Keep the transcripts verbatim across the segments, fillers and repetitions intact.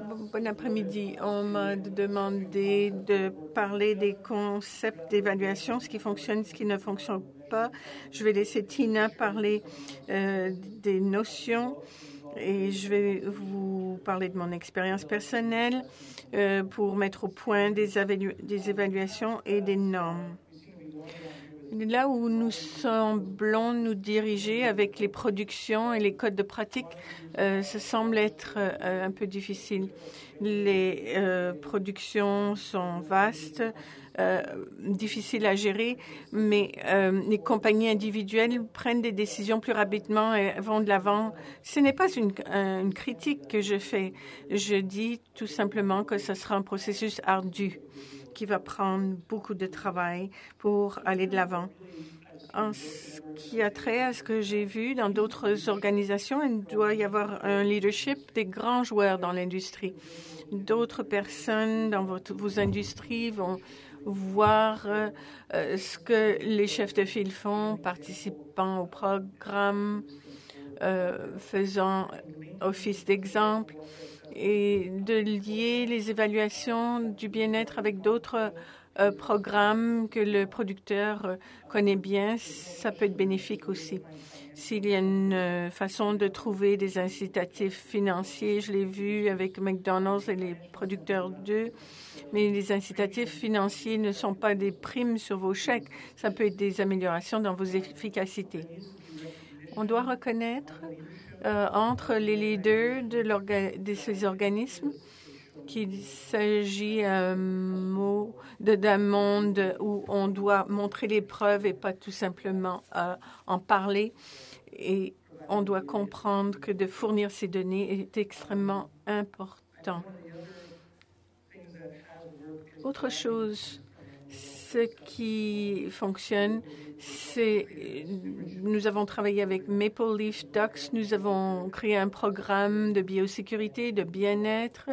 Bon après-midi. On m'a demandé de parler des concepts d'évaluation, ce qui fonctionne, ce qui ne fonctionne pas. Je vais laisser Tina parler euh, des notions et je vais vous parler de mon expérience personnelle euh, pour mettre au point des, évalu des évaluations et des normes. Là où nous semblons nous diriger avec les productions et les codes de pratique, euh, ça semble être euh, un peu difficile. Les euh, productions sont vastes, euh, difficiles à gérer, mais euh, les compagnies individuelles prennent des décisions plus rapidement et vont de l'avant. Ce n'est pas une, une critique que je fais. Je dis tout simplement que ce sera un processus ardu qui va prendre beaucoup de travail pour aller de l'avant. En ce qui a trait à ce que j'ai vu dans d'autres organisations, il doit y avoir un leadership des grands joueurs dans l'industrie. D'autres personnes dans votre, vos industries vont voir euh, ce que les chefs de file font, participant au programme, euh, faisant office d'exemple, et de lier les évaluations du bien-être avec d'autres euh, programmes que le producteur euh, connaît bien, ça peut être bénéfique aussi. S'il y a une euh, façon de trouver des incitatifs financiers, je l'ai vu avec McDonald's et les producteurs d'eux, mais les incitatifs financiers ne sont pas des primes sur vos chèques, ça peut être des améliorations dans vos efficacités. On doit reconnaître euh, entre les leaders de, de ces organismes qu'il s'agit un mot d'un monde où on doit montrer les preuves et pas tout simplement euh, en parler. Et on doit comprendre que de fournir ces données est extrêmement important. Autre chose, ce qui fonctionne, c'est nous avons travaillé avec Maple Leaf Ducks, nous avons créé un programme de biosécurité, de bien-être,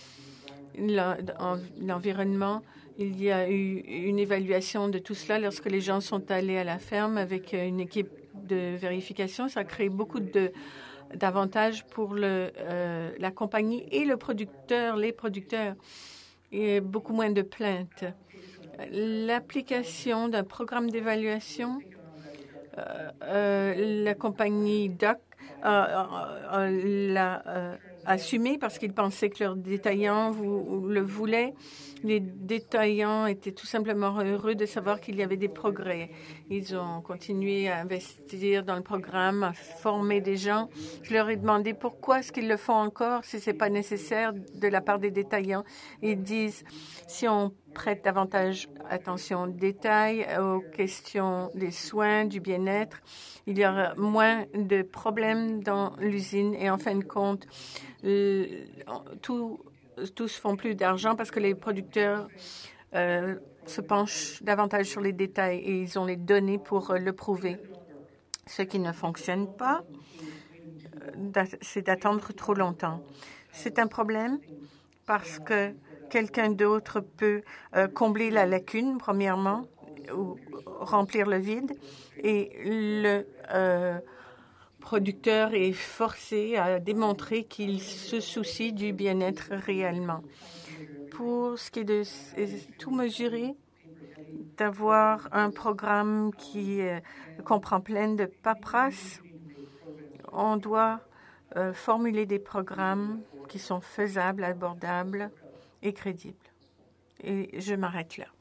l'environnement. Il y a eu une évaluation de tout cela lorsque les gens sont allés à la ferme avec une équipe de vérification. Ça a créé beaucoup de d'avantages pour le, euh, la compagnie et le producteur, les producteurs, et beaucoup moins de plaintes. L'application d'un programme d'évaluation, euh, euh, la compagnie D O C euh, euh, l'a euh, assumé parce qu'ils pensaient que leurs détaillants vous, le voulaient. Les détaillants étaient tout simplement heureux de savoir qu'il y avait des progrès. Ils ont continué à investir dans le programme, à former des gens. Je leur ai demandé pourquoi est-ce qu'ils le font encore si ce n'est pas nécessaire de la part des détaillants. Ils disent si on prête davantage attention aux détails, aux questions des soins, du bien-être, il y aura moins de problèmes dans l'usine et en fin de compte, euh, tout tous font plus d'argent parce que les producteurs euh, se penchent davantage sur les détails et ils ont les données pour euh, le prouver. Ce qui ne fonctionne pas, euh, c'est d'attendre trop longtemps. C'est un problème parce que quelqu'un d'autre peut euh, combler la lacune, premièrement, ou remplir le vide, et le euh, producteur est forcé à démontrer qu'il se soucie du bien-être réellement. Pour ce qui est de tout mesurer, d'avoir un programme qui euh, comprend plein de paperasse, on doit euh, formuler des programmes qui sont faisables, abordables et crédibles. Et je m'arrête là.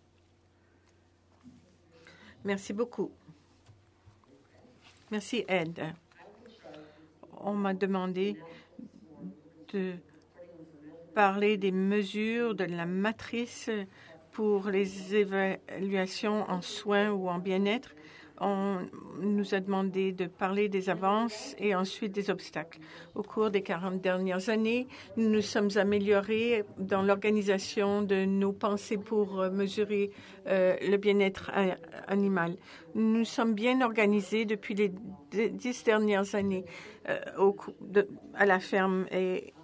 Merci beaucoup. Merci, Ed. On m'a demandé de parler des mesures de la matrice pour les évaluations en soins ou en bien-être. On nous a demandé de parler des avances et ensuite des obstacles. Au cours des quarante dernières années, nous nous sommes améliorés dans l'organisation de nos pensées pour mesurer euh, le bien-être animal. Nous sommes bien organisés depuis les dix dernières années euh, au, de, à la ferme et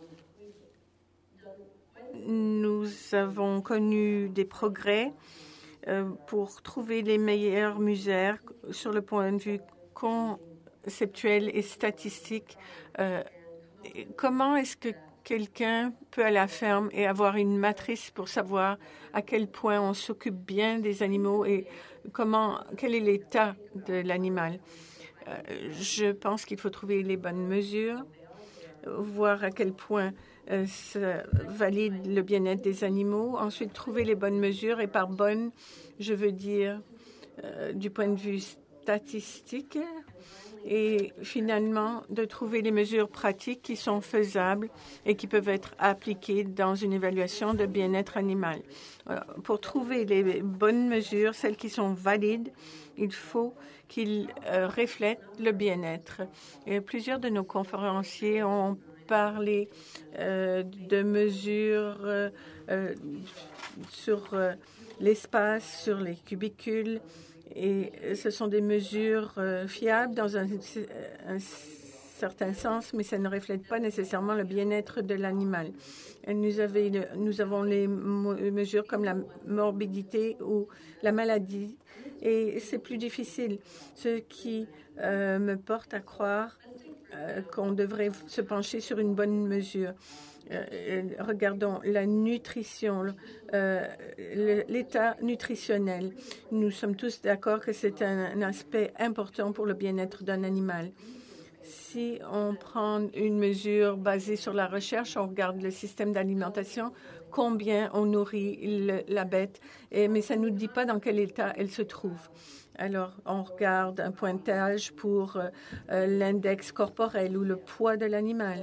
nous avons connu des progrès Euh, pour trouver les meilleures mesures sur le point de vue conceptuel et statistique. Euh, comment est-ce que quelqu'un peut aller à la ferme et avoir une matrice pour savoir à quel point on s'occupe bien des animaux et comment, quel est l'état de l'animal. Euh, je pense qu'il faut trouver les bonnes mesures, voir à quel point euh, ça valide le bien-être des animaux, ensuite trouver les bonnes mesures, et par bonne, je veux dire euh, du point de vue statistique, et finalement de trouver les mesures pratiques qui sont faisables et qui peuvent être appliquées dans une évaluation de bien-être animal. Alors, pour trouver les bonnes mesures, celles qui sont valides, il faut qu'ils euh, reflètent le bien-être. Et plusieurs de nos conférenciers ont parlé euh, de mesures euh, euh, sur euh, l'espace, sur les cubicules, et ce sont des mesures euh, fiables dans un, un certain sens, mais ça ne reflète pas nécessairement le bien-être de l'animal. Nous, avait, nous avons les mesures comme la morbidité ou la maladie, et c'est plus difficile, ce qui euh, me porte à croire euh, qu'on devrait se pencher sur une bonne mesure. Euh, regardons la nutrition, euh, l'état nutritionnel. Nous sommes tous d'accord que c'est un, un aspect important pour le bien-être d'un animal. Si on prend une mesure basée sur la recherche, on regarde le système d'alimentation, combien on nourrit le, la bête, et, mais ça ne nous dit pas dans quel état elle se trouve. Alors, on regarde un pointage pour euh, l'index corporel ou le poids de l'animal.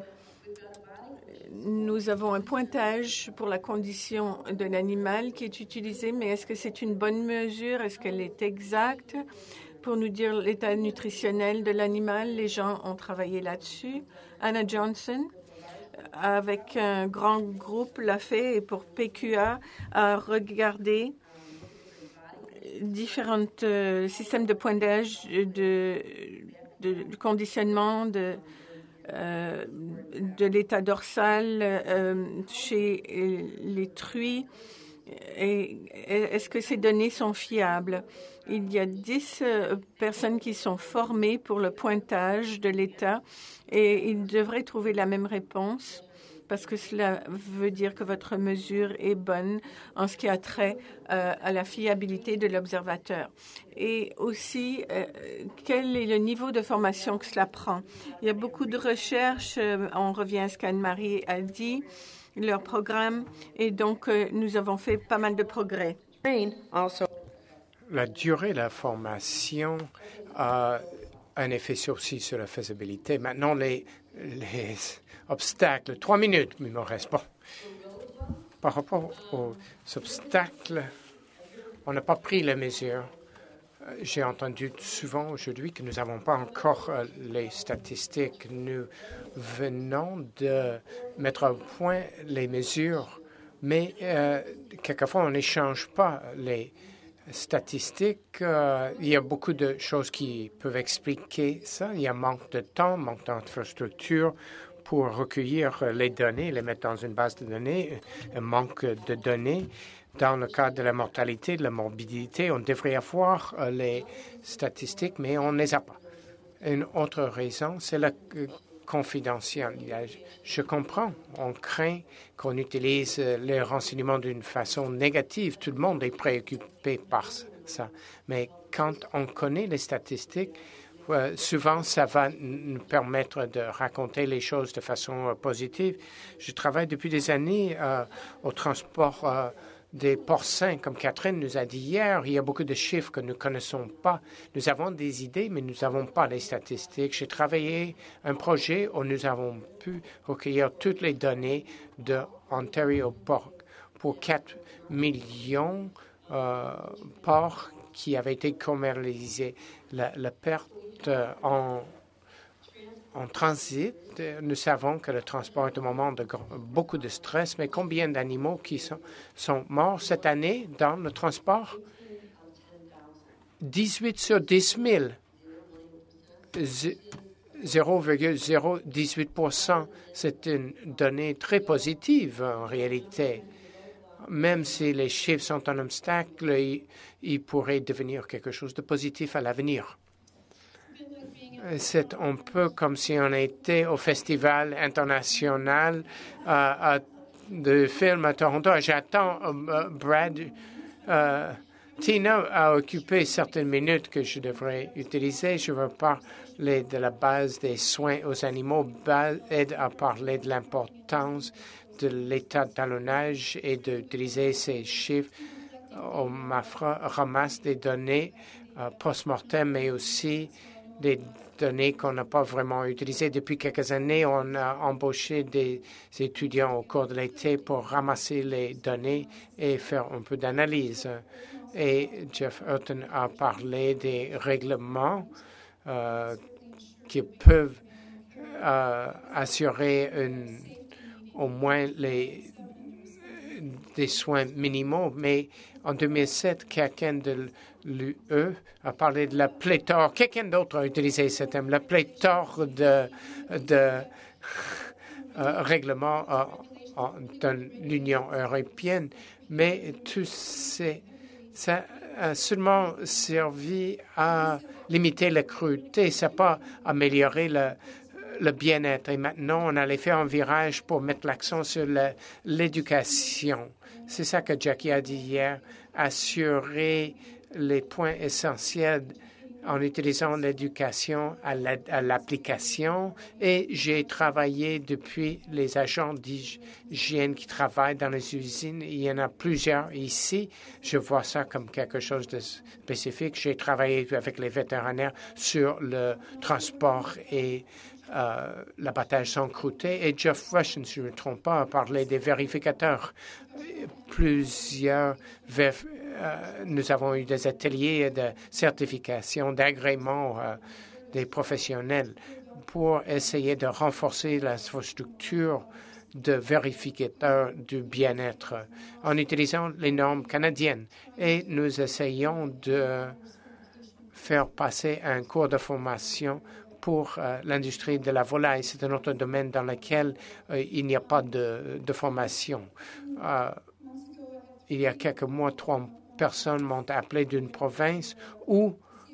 Nous avons un pointage pour la condition de l'animal qui est utilisé, mais est-ce que c'est une bonne mesure? Est-ce qu'elle est exacte pour nous dire l'état nutritionnel de l'animal? Les gens ont travaillé là-dessus. Anna Johnson, avec un grand groupe, l'a fait, et pour P Q A, a regardé différents euh, systèmes de pointage de, de, de conditionnement de Euh, de l'état dorsal euh, chez les truies. Et est-ce que ces données sont fiables? Il y a dix euh, personnes qui sont formées pour le pointage de l'état, et ils devraient trouver la même réponse, parce que cela veut dire que votre mesure est bonne en ce qui a trait euh, à la fiabilité de l'observateur. Et aussi, euh, quel est le niveau de formation que cela prend? Il y a beaucoup de recherches, euh, on revient à ce qu'Anne-Marie a dit, leur programme, et donc euh, nous avons fait pas mal de progrès. La durée de la formation a un effet aussi sur la faisabilité. Maintenant, les, les obstacles, trois minutes, il me reste pas. Par rapport aux obstacles, on n'a pas pris les mesures. J'ai entendu souvent aujourd'hui que nous n'avons pas encore euh, les statistiques. Nous venons de mettre au point les mesures, mais euh, quelquefois on n'échange pas les statistiques. Euh, il y a beaucoup de choses qui peuvent expliquer ça. Il y a manque de temps, manque d'infrastructure pour recueillir les données, les mettre dans une base de données, un manque de données. Dans le cas de la mortalité, de la morbidité, on devrait avoir euh, les statistiques, mais on ne les a pas. Une autre raison, c'est la euh, confidentialité. Je comprends, on craint qu'on utilise euh, les renseignements d'une façon négative. Tout le monde est préoccupé par ça. Mais quand on connaît les statistiques, euh, souvent, ça va nous permettre de raconter les choses de façon euh, positive. Je travaille depuis des années euh, au transport euh, des porcins, comme Catherine nous a dit hier. Il y a beaucoup de chiffres que nous ne connaissons pas. Nous avons des idées, mais nous n'avons pas les statistiques. J'ai travaillé un projet où nous avons pu recueillir toutes les données de Ontario Pork pour quatre millions de euh, porcs qui avaient été commercialisés. La, la perte euh, en En transit, nous savons que le transport est un moment de beaucoup de stress, mais combien d'animaux qui sont, sont morts cette année dans le transport? dix-huit sur dix mille. zéro virgule zéro dix-huit pour cent. C'est une donnée très positive en réalité. Même si les chiffres sont un obstacle, ils, ils pourraient devenir quelque chose de positif à l'avenir. C'est un peu comme si on était au Festival international euh, de films à Toronto. J'attends euh, Brad. Euh, Tina a occupé certaines minutes que je devrais utiliser. Je veux parler de la base des soins aux animaux, aide à parler de l'importance de l'état de talonnage et d'utiliser ces chiffres. On ramasse des données euh, post-mortem, mais aussi des données qu'on n'a pas vraiment utilisées. Depuis quelques années, on a embauché des étudiants au cours de l'été pour ramasser les données et faire un peu d'analyse. Et Jeff Hutton a parlé des règlements euh, qui peuvent euh, assurer une, au moins les, des soins minimaux. Mais en deux mille sept, quelqu'un de l'U E a parlé de la pléthore. Quelqu'un d'autre a utilisé ce terme, la pléthore de, de euh, règlements euh, de l'Union européenne. Mais tout ces ça a seulement servi à limiter la cruauté, ça n'a pas amélioré le, le bien-être. Et maintenant, on allait faire un virage pour mettre l'accent sur l'éducation. C'est ça que Jackie a dit hier, assurer les points essentiels en utilisant l'éducation à l'application. Et j'ai travaillé depuis les agents d'hygiène qui travaillent dans les usines. Il y en a plusieurs ici. Je vois ça comme quelque chose de spécifique. J'ai travaillé avec les vétérinaires sur le transport et euh, l'abattage sans croûter. Et Jeff Rush, si je ne me trompe pas, a parlé des vérificateurs. Plusieurs vérificateurs. Euh, nous avons eu des ateliers de certification, d'agrément euh, des professionnels pour essayer de renforcer l'infrastructure de vérificateurs du bien-être en utilisant les normes canadiennes. Et nous essayons de faire passer un cours de formation pour euh, l'industrie de la volaille. C'est un autre domaine dans lequel euh, il n'y a pas de, de formation. Euh, il y a quelques mois, trois personnes m'ont appelé d'une province où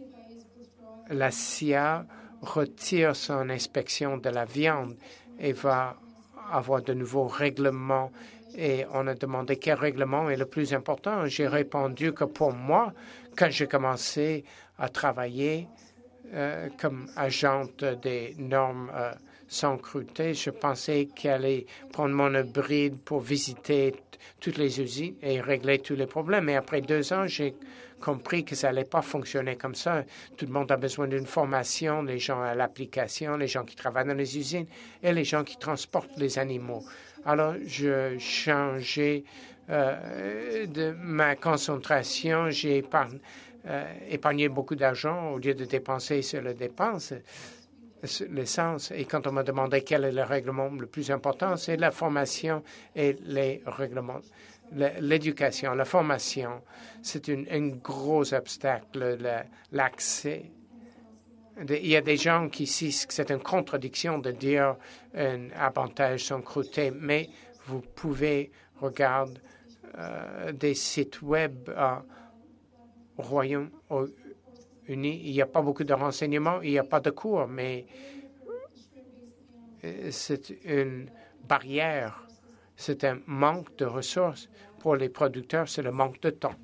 la C I A retire son inspection de la viande et va avoir de nouveaux règlements. Et on a demandé quel règlement est le plus important. J'ai répondu que pour moi, quand j'ai commencé à travailler euh, comme agente des normes euh, sans cruauté, je pensais qu'elle allait prendre mon hybride pour visiter toutes les usines et régler tous les problèmes. Et après deux ans, j'ai compris que ça n'allait pas fonctionner comme ça. Tout le monde a besoin d'une formation, les gens à l'application, les gens qui travaillent dans les usines et les gens qui transportent les animaux. Alors, je changeais euh, de ma concentration. J'ai épargné, euh, épargné beaucoup d'argent au lieu de dépenser sur les dépenses. L'essence. Et quand on m'a demandé quel est le règlement le plus important, c'est la formation et les règlements. L'éducation, la formation, c'est un, un gros obstacle, l'accès. Il y a des gens qui disent que c'est une contradiction de dire un avantage sans cruauté, mais vous pouvez regarder euh, des sites web euh, au Royaume-Uni. Il n'y a pas beaucoup de renseignements, il n'y a pas de cours, mais c'est une barrière, c'est un manque de ressources pour les producteurs, c'est le manque de temps.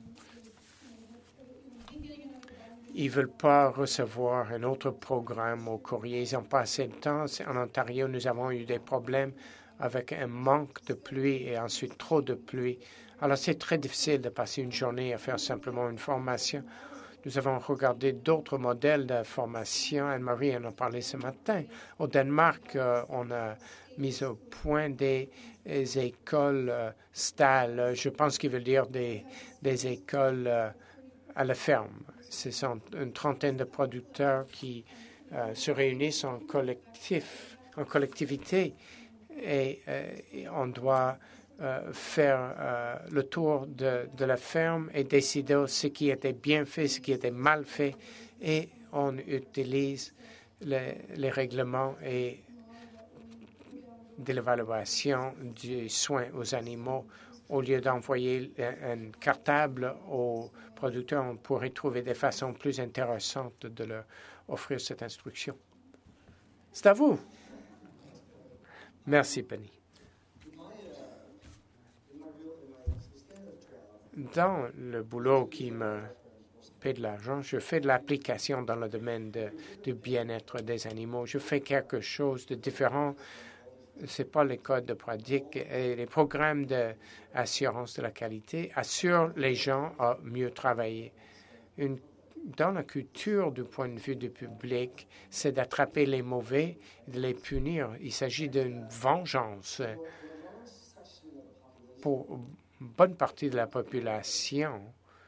Ils ne veulent pas recevoir un autre programme au courrier, ils n'ont pas assez de temps. En Ontario, nous avons eu des problèmes avec un manque de pluie et ensuite trop de pluie. Alors, c'est très difficile de passer une journée à faire simplement une formation. Nous avons regardé d'autres modèles de formation. Anne-Marie en a parlé ce matin. Au Danemark, euh, on a mis au point des, des écoles euh, stalles. Je pense qu'il veut dire des, des écoles euh, à la ferme. Ce sont une trentaine de producteurs qui euh, se réunissent en collectif, en collectivité, et, euh, et on doit Euh, faire euh, le tour de, de la ferme et décider ce qui était bien fait, ce qui était mal fait, et on utilise les, les règlements et de l'évaluation du soin aux animaux. Au lieu d'envoyer un, un cartable aux producteurs, on pourrait trouver des façons plus intéressantes de leur offrir cette instruction. C'est à vous. Merci, Penny. Dans le boulot qui me paie de l'argent, je fais de l'application dans le domaine de, du bien-être des animaux. Je fais quelque chose de différent. Ce n'est pas les codes de pratique. Et les programmes d'assurance de la qualité assurent les gens à mieux travailler. Une, dans la culture, du point de vue du public, c'est d'attraper les mauvais et de les punir. Il s'agit d'une vengeance pour une bonne partie de la population.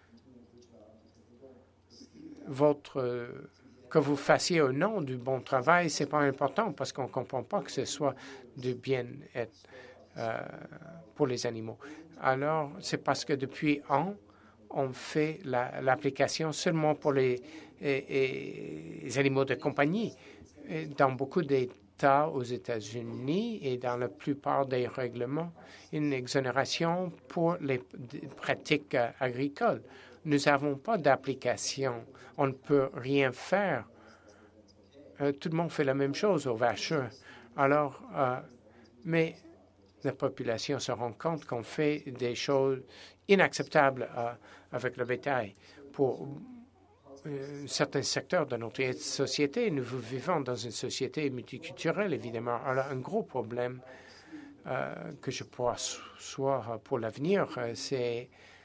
Votre, que vous fassiez au nom du bon travail, ce n'est pas important parce qu'on ne comprend pas que ce soit du bien-être euh, pour les animaux. Alors, c'est parce que depuis un, on fait l'application la, seulement pour les, et, et, les animaux de compagnie. Et dans beaucoup d'États aux États-Unis et dans la plupart des règlements, une exonération pour les pratiques agricoles. Nous n'avons pas d'application. On ne peut rien faire. Euh, tout le monde fait la même chose aux vacheurs. Alors, euh, mais la population se rend compte qu'on fait des choses inacceptables euh, avec le bétail. Pour euh, certains secteurs de notre société, nous vivons dans une société multiculturelle, évidemment. Alors, un gros problème euh, que je pourrais voir pour l'avenir, euh, c'est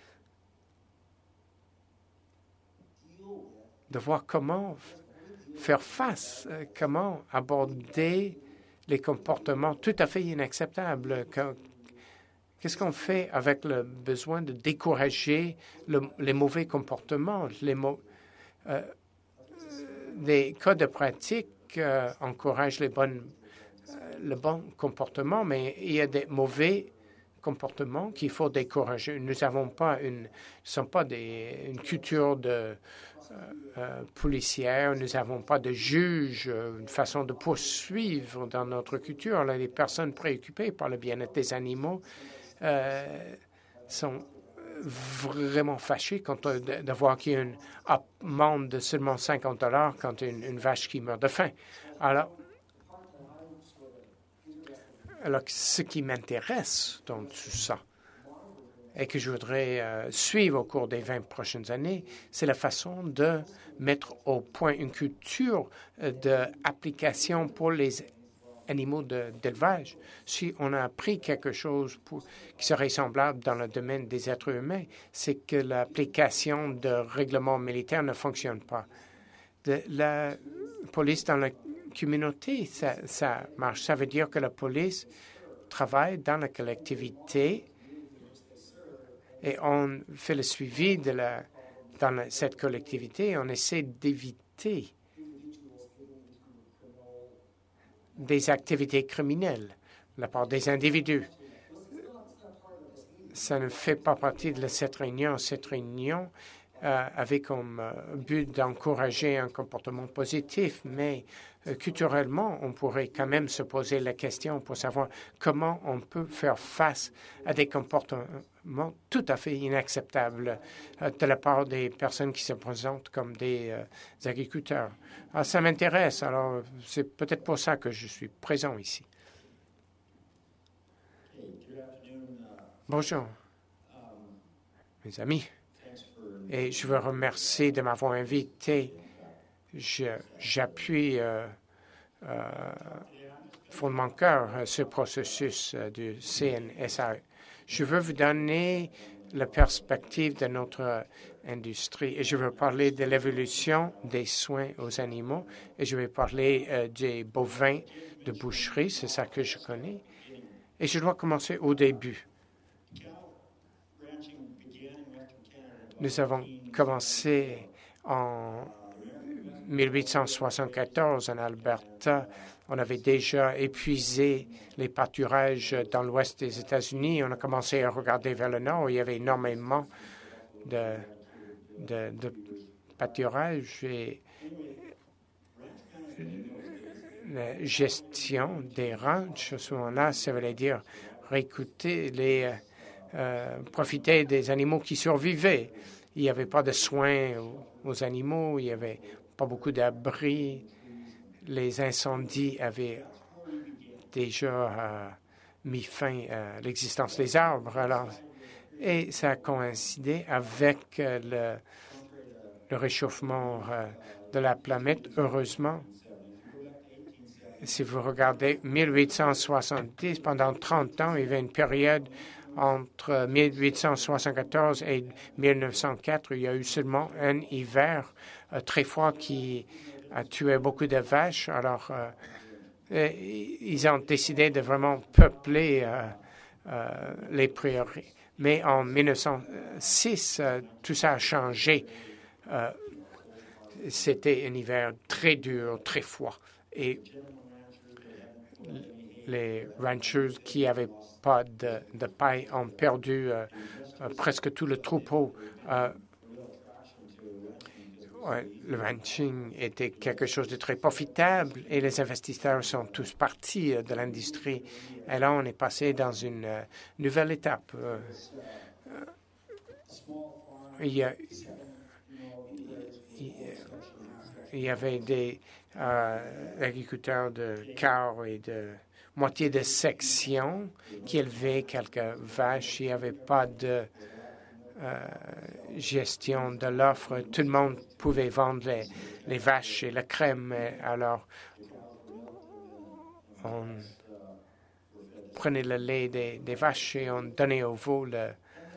de voir comment faire face, euh, comment aborder les comportements tout à fait inacceptables. Qu'est-ce qu'on fait avec le besoin de décourager le, les mauvais comportements? Les, mo euh, les codes de pratique euh, encouragent les bonnes, euh, le bon comportement, mais il y a des mauvais comportements qu'il faut décourager. Nous n'avons pas une, ne sommes pas des, une culture de Euh, euh, policière, nous n'avons pas de juge, euh, une façon de poursuivre dans notre culture. Là, les personnes préoccupées par le bien-être des animaux euh, sont vraiment fâchées quand, euh, de, de voir qu'il y a une amende de seulement cinquante dollars quand une, une vache qui meurt de faim. Alors, alors ce qui m'intéresse dans tout ça, et que je voudrais euh, suivre au cours des vingt prochaines années, c'est la façon de mettre au point une culture euh, d'application pour les animaux d'élevage. Si on a appris quelque chose pour, qui serait semblable dans le domaine des êtres humains, c'est que l'application de règlements militaires ne fonctionne pas. De, la police dans la communauté, ça, ça marche. Ça veut dire que la police travaille dans la collectivité et on fait le suivi de la, dans la, cette collectivité. On essaie d'éviter des activités criminelles de la part des individus. Ça ne fait pas partie de cette réunion. Cette réunion euh, avait comme euh, but d'encourager un comportement positif, mais euh, culturellement, on pourrait quand même se poser la question pour savoir comment on peut faire face à des comportements tout à fait inacceptables euh, de la part des personnes qui se présentent comme des, euh, des agriculteurs. Alors, ça m'intéresse. Alors, c'est peut-être pour ça que je suis présent ici. Bonjour, mes amis, et je veux remercier de m'avoir invité. J'appuie euh, euh, fond de mon cœur ce processus euh, du C N S A. Je veux vous donner la perspective de notre industrie et je veux parler de l'évolution des soins aux animaux et je vais parler euh, des bovins de boucherie, c'est ça que je connais. Et je dois commencer au début. Nous avons commencé en mille huit cent soixante-quatorze en Alberta. On avait déjà épuisé les pâturages dans l'ouest des États-Unis. On a commencé à regarder vers le nord. Il y avait énormément de, de, de pâturage et la gestion des ranchs. À ce moment-là, ça voulait dire réécouter les Euh, profiter des animaux qui survivaient. Il n'y avait pas de soins aux, aux animaux, il n'y avait pas beaucoup d'abris. les incendies avaient déjà euh, mis fin à l'existence des arbres. Alors, et ça a coïncidé avec euh, le, le réchauffement euh, de la planète, heureusement. Si vous regardez mille huit cent soixante-dix, pendant trente ans, il y avait une période entre mille huit cent soixante-quatorze et mille neuf cent quatre, il y a eu seulement un hiver euh, très froid qui a tué beaucoup de vaches. Alors, euh, et, ils ont décidé de vraiment peupler euh, euh, les prairies. Mais en mille neuf cent six, euh, tout ça a changé. Euh, C'était un hiver très dur, très froid. Et les ranchers qui n'avaient pas de, de paille ont perdu euh, euh, presque tout le troupeau. Euh, ouais, le ranching était quelque chose de très profitable et les investisseurs sont tous partis euh, de l'industrie. Et là, on est passé dans une euh, nouvelle étape. Euh, il, y a, il, il y avait des euh, agriculteurs de quart et de moitié de section qui élevaient quelques vaches. Il n'y avait pas de euh, gestion de l'offre. Tout le monde pouvait vendre les, les vaches et la crème. Alors, on prenait le lait des, des vaches et on donnait au veau le,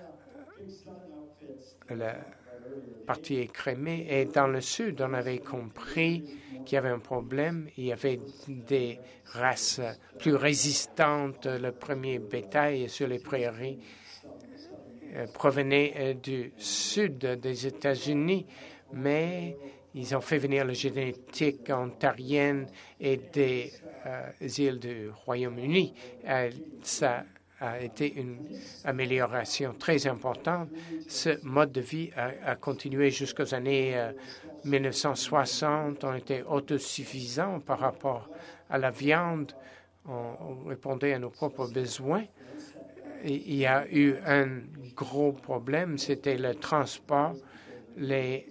le partie écrémée. Et dans le sud, on avait compris qu'il y avait un problème. Il y avait des races plus résistantes. Le premier bétail sur les prairies euh, provenait euh, du sud des États-Unis, mais ils ont fait venir la génétique ontarienne et des euh, îles du Royaume-Uni. Euh, ça a été une amélioration très importante. Ce mode de vie a, a continué jusqu'aux années euh, mille neuf cent soixante. On était autosuffisants par rapport à la viande. On, on répondait à nos propres besoins. Et il y a eu un gros problème, c'était le transport. Les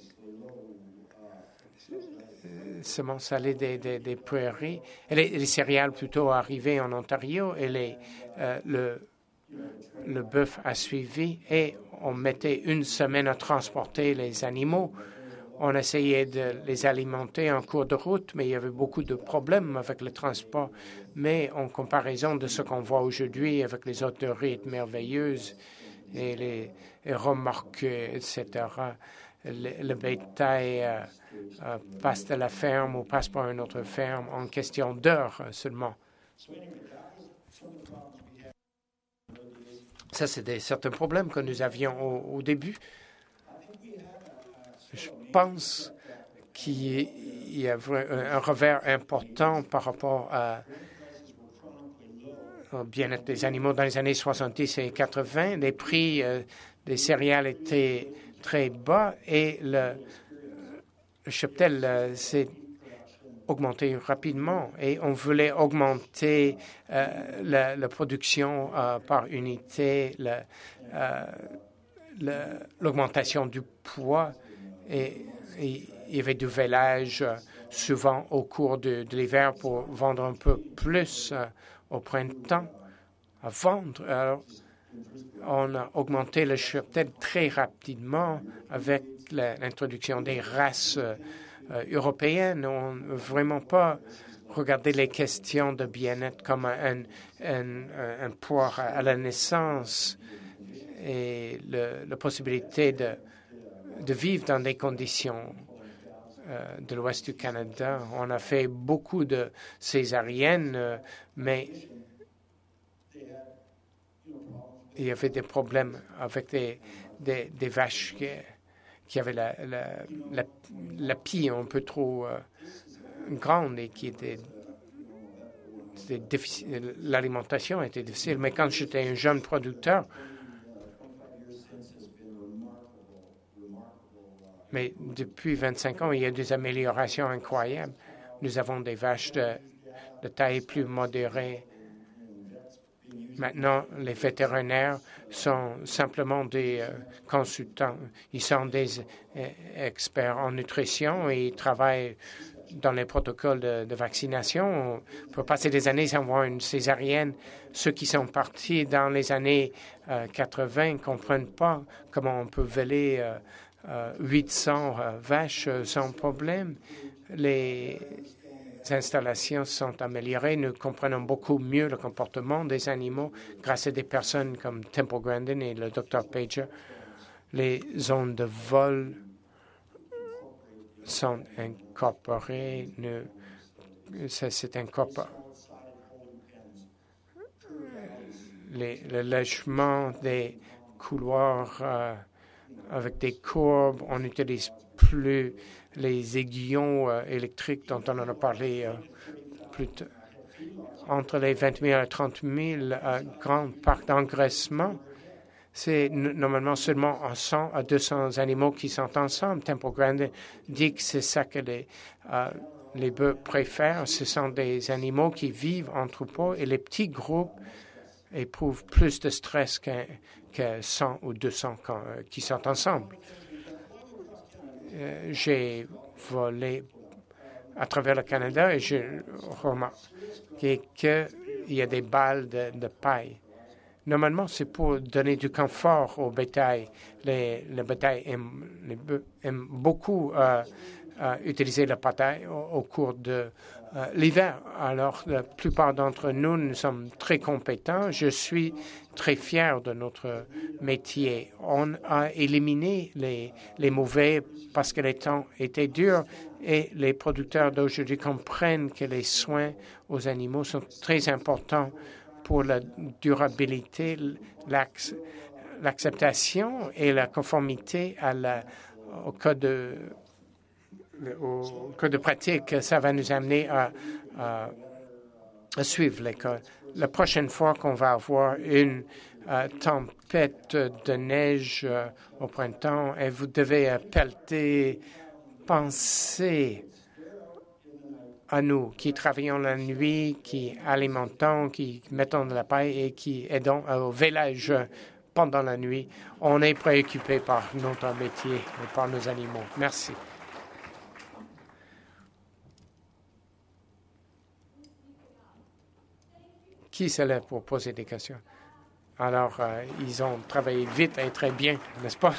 semences allaient des, des, des prairies, et les, les céréales plutôt arrivaient en Ontario, et les, euh, le, le bœuf a suivi, et on mettait une semaine à transporter les animaux. On essayait de les alimenter en cours de route, mais il y avait beaucoup de problèmes avec le transport. Mais en comparaison de ce qu'on voit aujourd'hui avec les autorités merveilleuses et les, les remorques, et cetera, le, le bétail euh, euh, passe de la ferme ou passe par une autre ferme en question d'heures seulement. Ça, c'est certains problèmes que nous avions au, au début. Je pense qu'il y a un revers important par rapport à, au bien-être des animaux dans les années soixante-dix et quatre-vingt. Les prix euh, des céréales étaient très bas et le, le cheptel euh, s'est augmenté rapidement et on voulait augmenter euh, la, la production euh, par unité, l'augmentation du poids. Et, et il y avait du vêlage euh, souvent au cours de, de l'hiver pour vendre un peu plus euh, au printemps à vendre. Alors, on a augmenté le cheptel très rapidement avec l'introduction des races euh, euh, européennes. On ne veut vraiment pas regarder les questions de bien-être comme un, un, un poids à la naissance et le, la possibilité de de vivre dans des conditions euh, de l'ouest du Canada. On a fait beaucoup de césariennes, euh, mais il y avait des problèmes avec des, des, des vaches qui, qui avaient la, la, la, la pie un peu trop euh, grande et qui étaient l'alimentation était difficile. Mais quand j'étais un jeune producteur, mais depuis vingt-cinq ans, il y a des améliorations incroyables. Nous avons des vaches de, de taille plus modérée. Maintenant, les vétérinaires sont simplement des euh, consultants. Ils sont des euh, experts en nutrition et ils travaillent dans les protocoles de, de vaccination. On peut passer des années sans voir une césarienne. Ceux qui sont partis dans les années euh, quatre-vingt ne comprennent pas comment on peut voler euh, euh, huit cents euh, vaches euh, sans problème. Les installations sont améliorées. Nous comprenons beaucoup mieux le comportement des animaux grâce à des personnes comme Temple Grandin et le docteur Pager. Les zones de vol sont incorporées. C'est incorporé. Les, le logement des couloirs euh, avec des courbes, on n'utilise plus les aiguillons euh, électriques dont on en a parlé euh, plus tôt. Entre les vingt mille et trente mille euh, grands parcs d'engraissement, c'est normalement seulement cent à deux cents animaux qui sont ensemble. Temple Grandin dit que c'est ça que les, euh, les bœufs préfèrent. Ce sont des animaux qui vivent en troupeau et les petits groupes éprouvent plus de stress que, que cent ou deux cents quand, euh, qui sont ensemble. Euh, J'ai volé à travers le Canada et j'ai remarqué qu'il y a des balles de, de paille. Normalement, c'est pour donner du confort au bétail. Les, le bétail aime, les bœufs aiment beaucoup euh, euh, utiliser la pataille au, au cours de euh, l'hiver. Alors, la plupart d'entre nous, nous sommes très compétents. Je suis très fier de notre métier. On a éliminé les, les mauvais parce que les temps étaient durs et les producteurs d'aujourd'hui comprennent que les soins aux animaux sont très importants pour la durabilité, l'acceptation et la conformité à la, au code de, au code de pratique. Ça va nous amener à, à, à suivre l'école. La prochaine fois qu'on va avoir une euh, tempête de neige euh, au printemps et vous devez euh, pelleter, penser à nous qui travaillons la nuit, qui alimentons, qui mettons de la paille et qui aidons au village pendant la nuit. On est préoccupé par notre métier et par nos animaux. Merci. Qui se lève pour poser des questions? Alors, euh, ils ont travaillé vite et très bien, n'est-ce pas?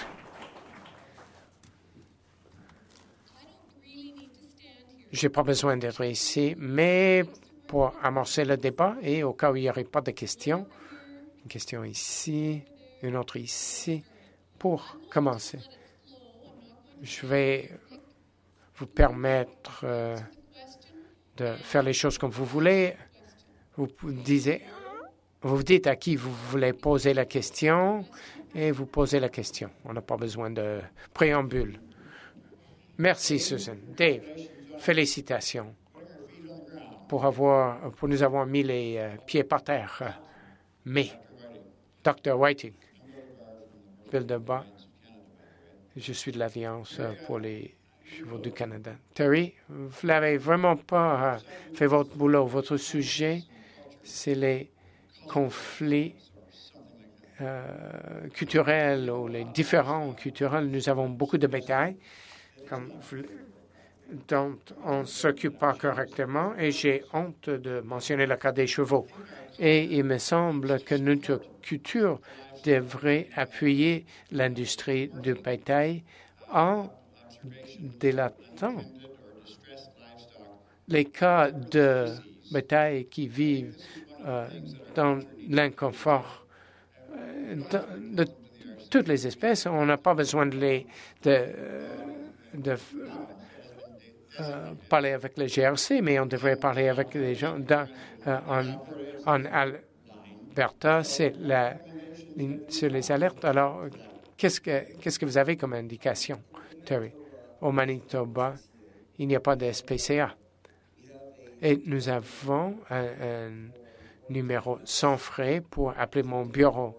Je n'ai pas besoin d'être ici, mais pour amorcer le débat et au cas où il n'y aurait pas de questions, une question ici, une autre ici, pour commencer. Je vais vous permettre euh, de faire les choses comme vous voulez. Vous disiez, vous dites à qui vous voulez poser la question et vous posez la question. On n'a pas besoin de préambule. Merci, Susan. Dave. Félicitations pour, avoir, pour nous avoir mis les euh, pieds par terre. Mais, docteur Whiting, Bill Debat, je suis de l'Alliance pour les chevaux du Canada. Terry, vous n'avez vraiment pas euh, fait votre boulot. Votre sujet, c'est les conflits euh, culturels ou les différents culturels. Nous avons beaucoup de bétail, comme dont on ne s'occupe pas correctement, et j'ai honte de mentionner le cas des chevaux. Et il me semble que notre culture devrait appuyer l'industrie du bétail en délatant les cas de bétail qui vivent euh, dans l'inconfort euh, de, de toutes les espèces. On n'a pas besoin de les de, de Euh, parler avec le G R C, mais on devrait parler avec les gens dans, euh, en, en Alberta, c'est la, sur les alertes. Alors, qu'est-ce que, qu'est-ce que vous avez comme indication, Terry? Au Manitoba, il n'y a pas de S P C A. Et nous avons un, un numéro sans frais pour appeler mon bureau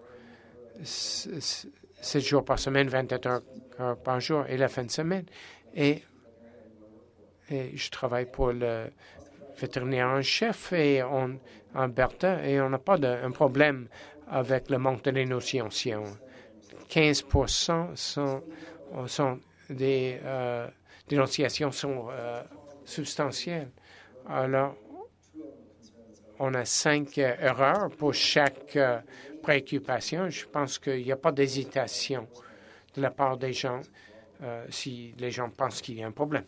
sept jours par semaine, vingt-quatre heures par jour et la fin de semaine. Et Et je travaille pour le vétérinaire en chef et en Alberta et on n'a pas de, un problème avec le manque de dénonciation. quinze pour cent sont, sont des euh, dénonciations sont, euh, substantielle. Alors, on a cinq euh, erreurs pour chaque euh, préoccupation. Je pense qu'il n'y a pas d'hésitation de la part des gens euh, si les gens pensent qu'il y a un problème.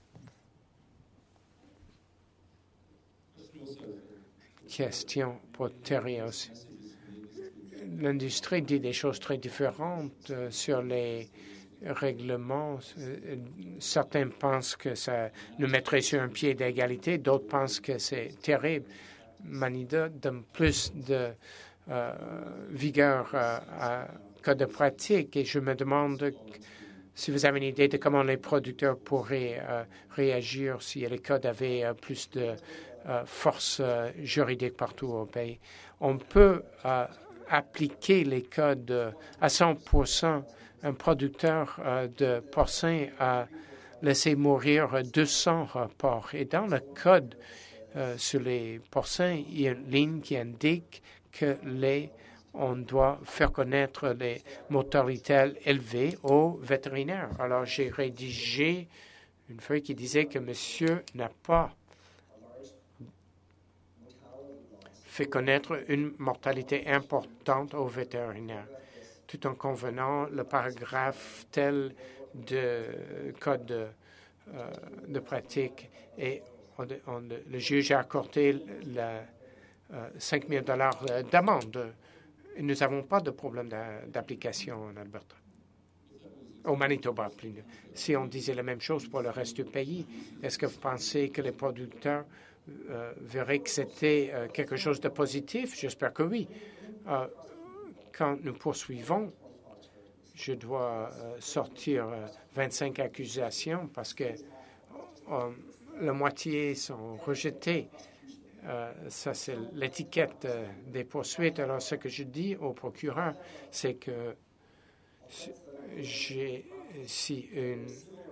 Question pour Terry aussi. L'industrie dit des choses très différentes euh, sur les règlements. Euh, certains pensent que ça nous mettrait sur un pied d'égalité, d'autres pensent que c'est terrible. Manida donne plus de euh, vigueur euh, à cas de pratique et je me demande si vous avez une idée de comment les producteurs pourraient euh, réagir si les codes avaient euh, plus de euh, force euh, juridique partout au pays. On peut euh, appliquer les codes euh, à cent pour cent. Un producteur euh, de porcins a laissé mourir deux cents porcs. Et dans le code euh, sur les porcins, il y a une ligne qui indique que les on doit faire connaître les mortalités élevées aux vétérinaires. Alors, j'ai rédigé une feuille qui disait que monsieur n'a pas fait connaître une mortalité importante aux vétérinaires, tout en convenant le paragraphe tel de code de, euh, de pratique. Et on, on, le juge a accordé la, euh, cinq mille dollars d'amende. Nous n'avons pas de problème d'application en Alberta. Au Manitoba, plus. Si on disait la même chose pour le reste du pays, est-ce que vous pensez que les producteurs euh, verraient que c'était euh, quelque chose de positif? J'espère que oui. Euh, quand nous poursuivons, je dois euh, sortir euh, vingt-cinq accusations parce que euh, la moitié sont rejetées. Euh, ça, c'est l'étiquette euh, des poursuites. Alors, ce que je dis au procureur, c'est que j'ai, si une,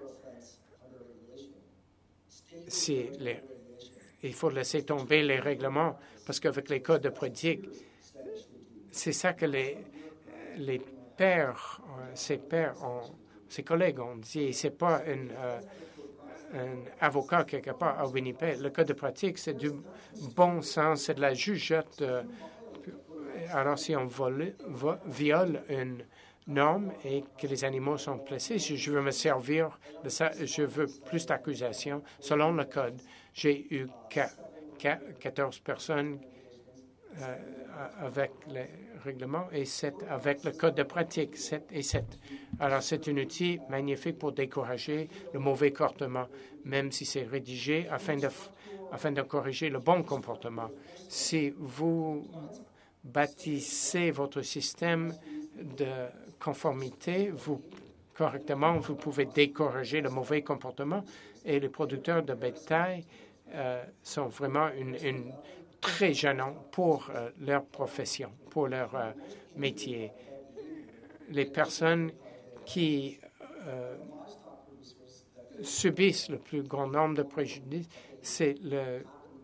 si les, il faut laisser tomber les règlements parce qu'avec les codes de pratique, c'est ça que les, les pairs, euh, ses pairs, ont, ses collègues ont dit. C'est pas une euh, un avocat quelque part à Winnipeg. Le code de pratique, c'est du bon sens, c'est de la jugeote. Euh, alors, si on vole, vo, viole une norme et que les animaux sont placés, si je veux me servir de ça, je veux plus d'accusations. Selon le code, j'ai eu quatorze personnes euh, avec les règlements et sept avec le code de pratique, sept et sept. Alors, c'est un outil magnifique pour décourager le mauvais comportement, même si c'est rédigé afin de, afin de corriger le bon comportement. Si vous bâtissez votre système de conformité, vous, correctement, vous pouvez décourager le mauvais comportement et les producteurs de bétail euh, sont vraiment une, une très gênants pour euh, leur profession, pour leur euh, métier. Les personnes qui euh, subissent le plus grand nombre de préjudices, c'est le,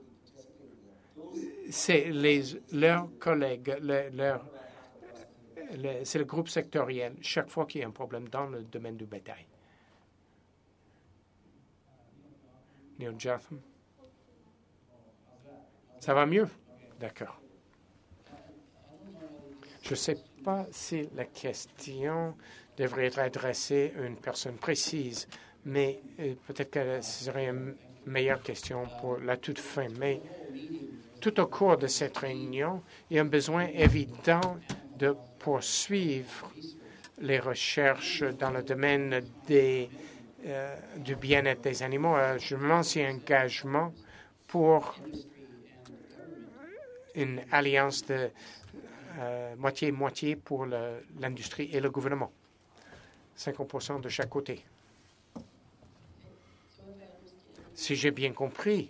c'est les leurs collègues, le, leur, le, c'est le groupe sectoriel. Chaque fois qu'il y a un problème dans le domaine du bétail. Neil Jotham. Ça va mieux? D'accord. Je ne sais pas si la question devrait être adressée à une personne précise, mais euh, peut-être que ce serait une meilleure question pour la toute fin. Mais tout au cours de cette réunion, il y a un besoin évident de poursuivre les recherches dans le domaine des, euh, du bien-être des animaux. Euh, je me lance un engagement pour une alliance de euh, moitié-moitié pour l'industrie et le gouvernement. cinquante pour cent de chaque côté. Si j'ai bien compris,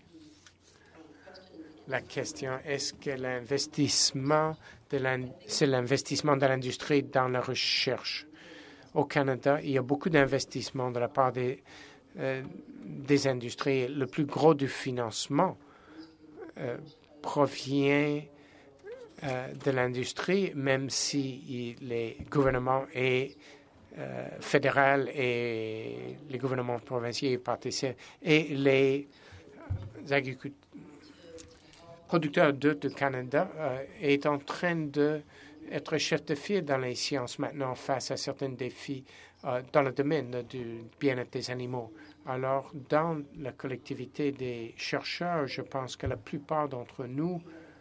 la question est-ce que l'investissement de c'est l'investissement de l'industrie dans la recherche. Au Canada, il y a beaucoup d'investissements de la part des, euh, des industries. Le plus gros du financement euh, provient euh, de l'industrie, même si les gouvernements et euh, fédéral et les gouvernements provinciaux participent et les agriculteurs producteurs d'œufs du Canada euh, est en train d'être chef de file dans les sciences maintenant face à certains défis euh, dans le domaine du bien-être des animaux. Alors, dans la collectivité des chercheurs, je pense que la plupart d'entre nous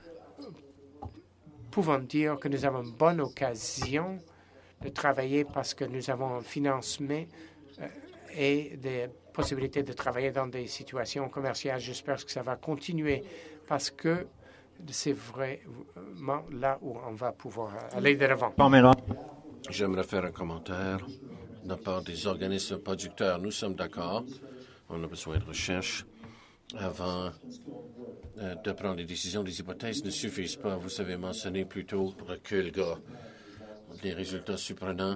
pouvons dire que nous avons une bonne occasion de travailler parce que nous avons un financement euh, et des possibilités de travailler dans des situations commerciales. J'espère que ça va continuer parce que c'est vraiment là où on va pouvoir aller de l'avant. J'aimerais faire un commentaire de la part des organismes producteurs. Nous sommes d'accord. On a besoin de recherche avant euh, de prendre des décisions. Les hypothèses ne suffisent pas. Vous avez mentionné plutôt recul, gars. Les résultats surprenants.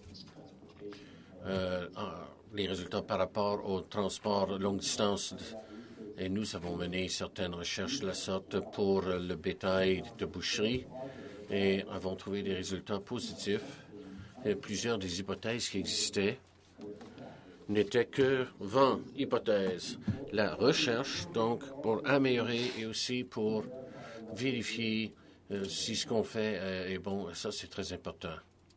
Euh, les résultats par rapport au transport longue distance. Et nous avons mené certaines recherches de la sorte pour le bétail de boucherie et avons trouvé des résultats positifs. Et plusieurs des hypothèses qui existaient n'étaient que vingt hypothèses. La recherche, donc, pour améliorer et aussi pour vérifier euh, si ce qu'on fait euh, est bon, ça c'est très important.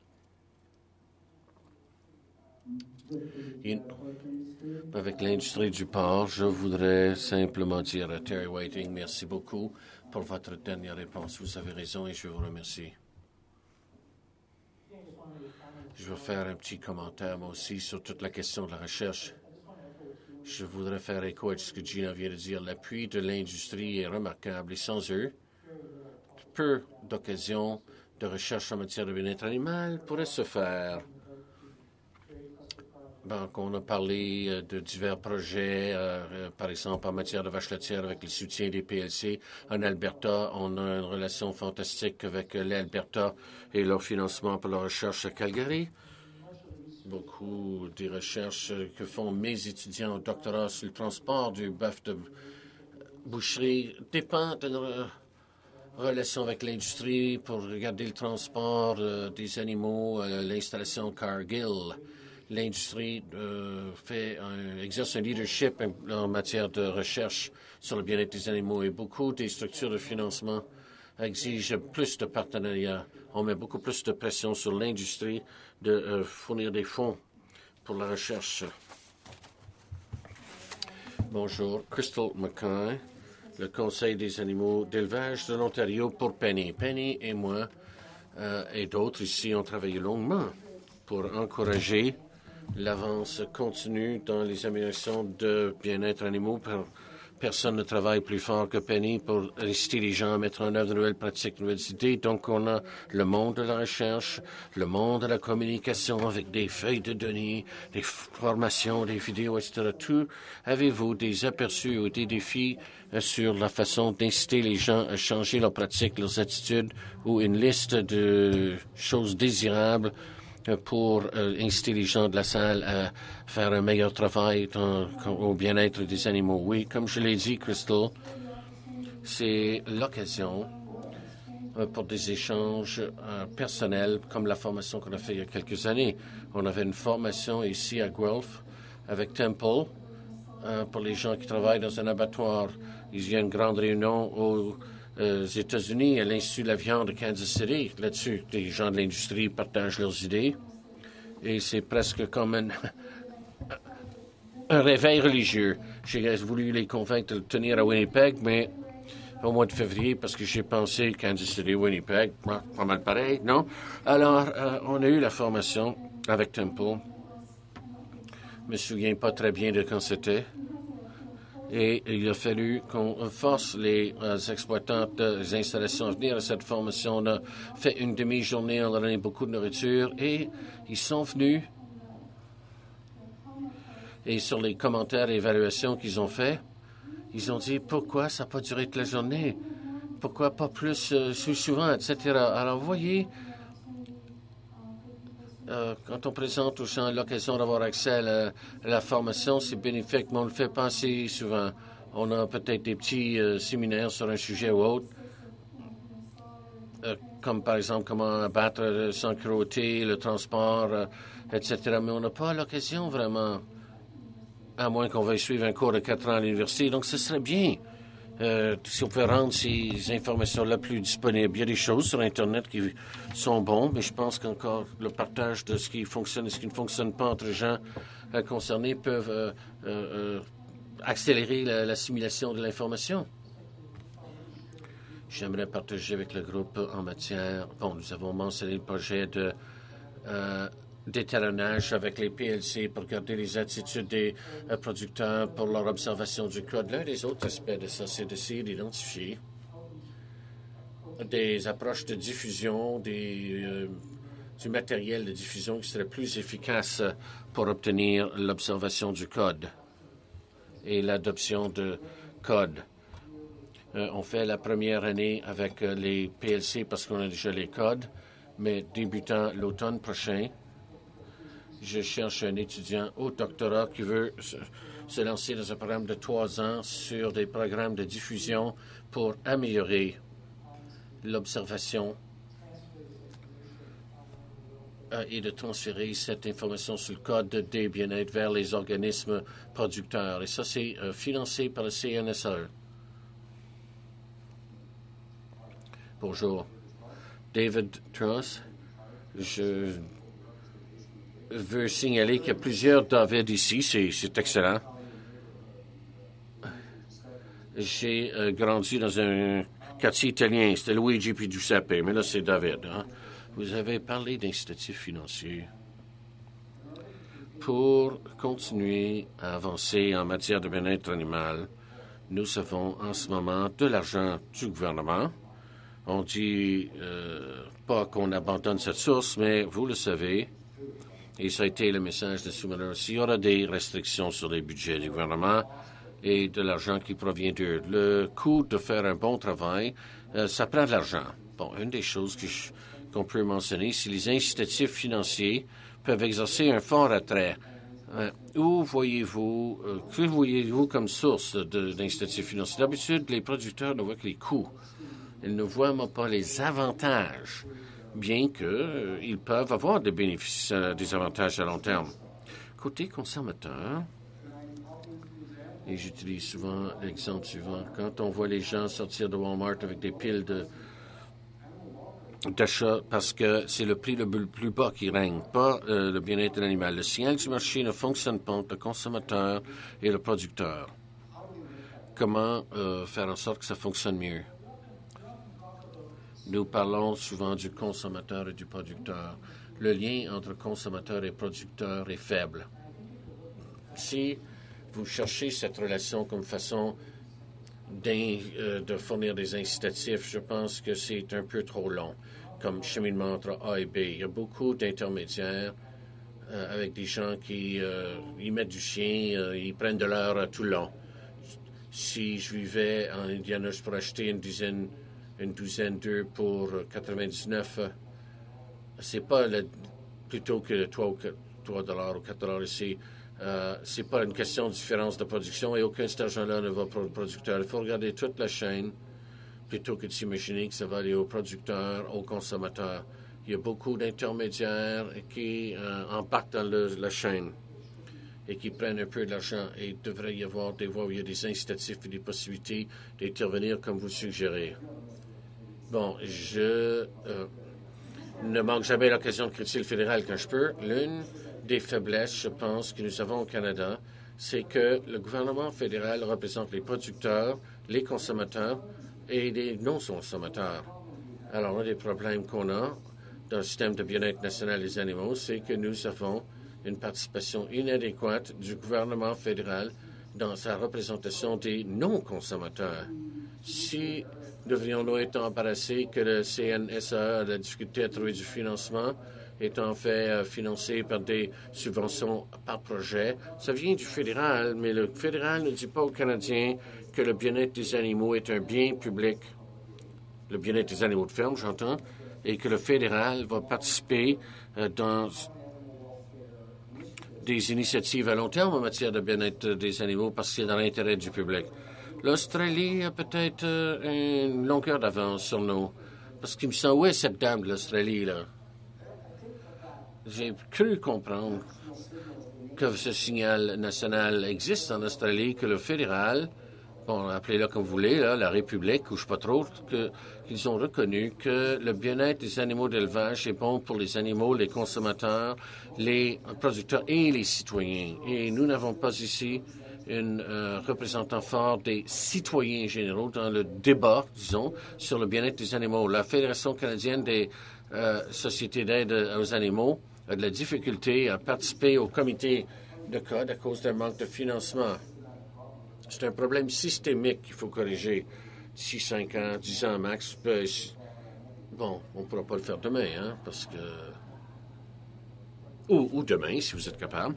Et avec l'industrie du porc, je voudrais simplement dire à Terry Whiting, merci beaucoup pour votre dernière réponse. Vous avez raison et je vous remercie. Je veux faire un petit commentaire, moi aussi, sur toute la question de la recherche. Je voudrais faire écho à ce que Gina vient de dire. L'appui de l'industrie est remarquable et sans eux, peu d'occasions de recherche en matière de bien-être animal pourraient se faire. Donc, on a parlé de divers projets, euh, par exemple en matière de vaches laitières avec le soutien des P L C. En Alberta, on a une relation fantastique avec l'Alberta et leur financement pour la recherche à Calgary. Beaucoup des recherches que font mes étudiants au doctorat sur le transport du bœuf de boucherie dépendent de notre relation avec l'industrie pour regarder le transport euh, des animaux, euh, l'installation Cargill. L'industrie euh, fait un, exerce un leadership en, en matière de recherche sur le bien-être des animaux et beaucoup des structures de financement exigent plus de partenariats. On met beaucoup plus de pression sur l'industrie de euh, fournir des fonds pour la recherche. Bonjour, Crystal McKay, le Conseil des animaux d'élevage de l'Ontario pour Penny. Penny et moi euh, et d'autres ici ont travaillé longuement pour encourager l'avance continue dans les améliorations de bien-être animaux. Personne ne travaille plus fort que Penny pour inciter les gens à mettre en œuvre de nouvelles pratiques, de nouvelles idées. Donc, on a le monde de la recherche, le monde de la communication avec des feuilles de données, des formations, des vidéos, et cetera. Tout, avez-vous des aperçus ou des défis sur la façon d'inciter les gens à changer leurs pratiques, leurs attitudes, ou une liste de choses désirables pour euh, inciter les gens de la salle à faire un meilleur travail dans, au bien-être des animaux? Oui, comme je l'ai dit, Crystal, c'est l'occasion euh, pour des échanges euh, personnels, comme la formation qu'on a fait il y a quelques années. On avait une formation ici à Guelph avec Temple euh, pour les gens qui travaillent dans un abattoir. Il y a une grande réunion aux aux États-Unis, à l'Institut de la viande de Kansas City. Là-dessus, les gens de l'industrie partagent leurs idées. Et c'est presque comme un, un réveil religieux. J'ai voulu les convaincre de le tenir à Winnipeg, mais au mois de février, parce que j'ai pensé Kansas City, Winnipeg, pas mal pareil, non? Alors, euh, on a eu la formation avec Temple. Je me souviens pas très bien de quand c'était. Et il a fallu qu'on force les euh, exploitants des installations à venir à cette formation. On a fait une demi-journée, on a donné beaucoup de nourriture et ils sont venus. Et sur les commentaires et évaluations qu'ils ont fait, ils ont dit pourquoi ça n'a pas duré toute la journée, pourquoi pas plus euh, souvent, et cetera. Alors, vous voyez, Euh, quand on présente aux gens l'occasion d'avoir accès à la, à la formation, c'est bénéfique, mais on ne le fait pas assez souvent. On a peut-être des petits euh, séminaires sur un sujet ou autre. Euh, comme par exemple comment abattre sans cruauté, le transport, euh, et cetera. Mais on n'a pas l'occasion vraiment, à moins qu'on veuille suivre un cours de quatre ans à l'université. Donc, ce serait bien euh, si on pouvait rendre ces informations-là plus disponibles. Il y a des choses sur Internet qui sont bonnes, mais je pense qu'encore le partage de ce qui fonctionne et ce qui ne fonctionne pas entre les gens euh, concernés peuvent euh, euh, accélérer la, l'assimilation de l'information. J'aimerais partager avec le groupe en matière... Bon, nous avons mentionné le projet de euh, d'étalonnage avec les P L C pour garder les attitudes des euh, producteurs pour leur observation du code. L'un des autres aspects de ça, c'est d'essayer d'identifier des approches de diffusion, des, euh, du matériel de diffusion qui serait plus efficace pour obtenir l'observation du code et l'adoption de code. Euh, on fait la première année avec euh, les P L C parce qu'on a déjà les codes, mais débutant l'automne prochain, je cherche un étudiant au doctorat qui veut se, se lancer dans un programme de trois ans sur des programmes de diffusion pour améliorer l'observation euh, et de transférer cette information sur le code des bien-être vers les organismes producteurs. Et ça, c'est euh, financé par le C N S A. Bonjour. David Truss. Je veux signaler qu'il y a plusieurs David ici. C'est, c'est excellent. J'ai euh, grandi dans un quartier italien. C'était Luigi puis Giuseppe, mais là, c'est David. Hein? Vous avez parlé d'incitatifs financiers. Pour continuer à avancer en matière de bien-être animal, nous avons en ce moment de l'argent du gouvernement. On dit euh, pas qu'on abandonne cette source, mais vous le savez, et ça a été le message de Soumaner, s'il y aura des restrictions sur les budgets du gouvernement et de l'argent qui provient d'eux, le coût de faire un bon travail, euh, ça prend de l'argent. Bon, une des choses que je, qu'on peut mentionner, c'est les incitatifs financiers peuvent exercer un fort attrait. Euh, où voyez-vous, euh, que voyez-vous comme source de, d'incitatifs financiers? D'habitude, les producteurs ne voient que les coûts. Ils ne voient pas les avantages, bien qu'ils euh, peuvent avoir des bénéfices, euh, des avantages à long terme. Côté consommateur, et j'utilise souvent l'exemple suivant, quand on voit les gens sortir de Walmart avec des piles de, d'achat parce que c'est le prix le plus bas qui règne, pas euh, le bien-être de l'animal. Le signal du marché ne fonctionne pas entre le consommateur et le producteur. Comment euh, faire en sorte que ça fonctionne mieux? Nous parlons souvent du consommateur et du producteur. Le lien entre consommateur et producteur est faible. Si vous cherchez cette relation comme façon euh, de fournir des incitatifs, je pense que c'est un peu trop long comme cheminement entre A et B. Il y a beaucoup d'intermédiaires euh, avec des gens qui euh, ils mettent du chien, euh, ils prennent de l'heure euh, tout le long. Si je vivais en Indiana, je pourrais acheter une dizaine une douzaine d'œufs pour quatre-vingt-dix-neuf. C'est pas le, plutôt que trois dollars ou quatre dollars ici. Euh, c'est pas une question de différence de production et aucun de cet argent-là ne va pour le producteur. Il faut regarder toute la chaîne plutôt que de s'imaginer que ça va aller au producteur, au consommateur. Il y a beaucoup d'intermédiaires qui euh, embarquent dans le, la chaîne et qui prennent un peu de l'argent. Et il devrait y avoir des voies où il y a des incitatifs et des possibilités d'intervenir comme vous suggérez. Bon, je euh, ne manque jamais l'occasion de critiquer le fédéral quand je peux. L'une des faiblesses, je pense, que nous avons au Canada, c'est que le gouvernement fédéral représente les producteurs, les consommateurs et les non-consommateurs. Alors, un des problèmes qu'on a dans le système de bien-être national des animaux, c'est que nous avons une participation inadéquate du gouvernement fédéral dans sa représentation des non-consommateurs. Si devrions-nous être embarrassés que le C N S A a la difficulté à trouver du financement, étant fait euh, financé par des subventions par projet? Ça vient du fédéral, mais le fédéral ne dit pas aux Canadiens que le bien-être des animaux est un bien public, le bien-être des animaux de ferme, j'entends, et que le fédéral va participer euh, dans des initiatives à long terme en matière de bien-être des animaux parce que c'est dans l'intérêt du public. L'Australie a peut-être euh, une longueur d'avance sur nous Parce qu'il me semble, où est cette dame de l'Australie, là? J'ai cru comprendre que ce signal national existe en Australie, que le fédéral, bon, appelez-le comme vous voulez, là, la République, ou je ne sais pas trop, que, qu'ils ont reconnu que le bien-être des animaux d'élevage est bon pour les animaux, les consommateurs, les producteurs et les citoyens. Et nous n'avons pas ici un euh, représentant fort des citoyens généraux dans le débat, disons, sur le bien-être des animaux. La Fédération canadienne des euh, sociétés d'aide aux animaux a de la difficulté à participer au comité de code à cause d'un manque de financement. C'est un problème systémique qu'il faut corriger d'ici cinq ans, dix ans max. Bon, on ne pourra pas le faire demain, hein, parce que... Ou, ou demain, si vous êtes capable.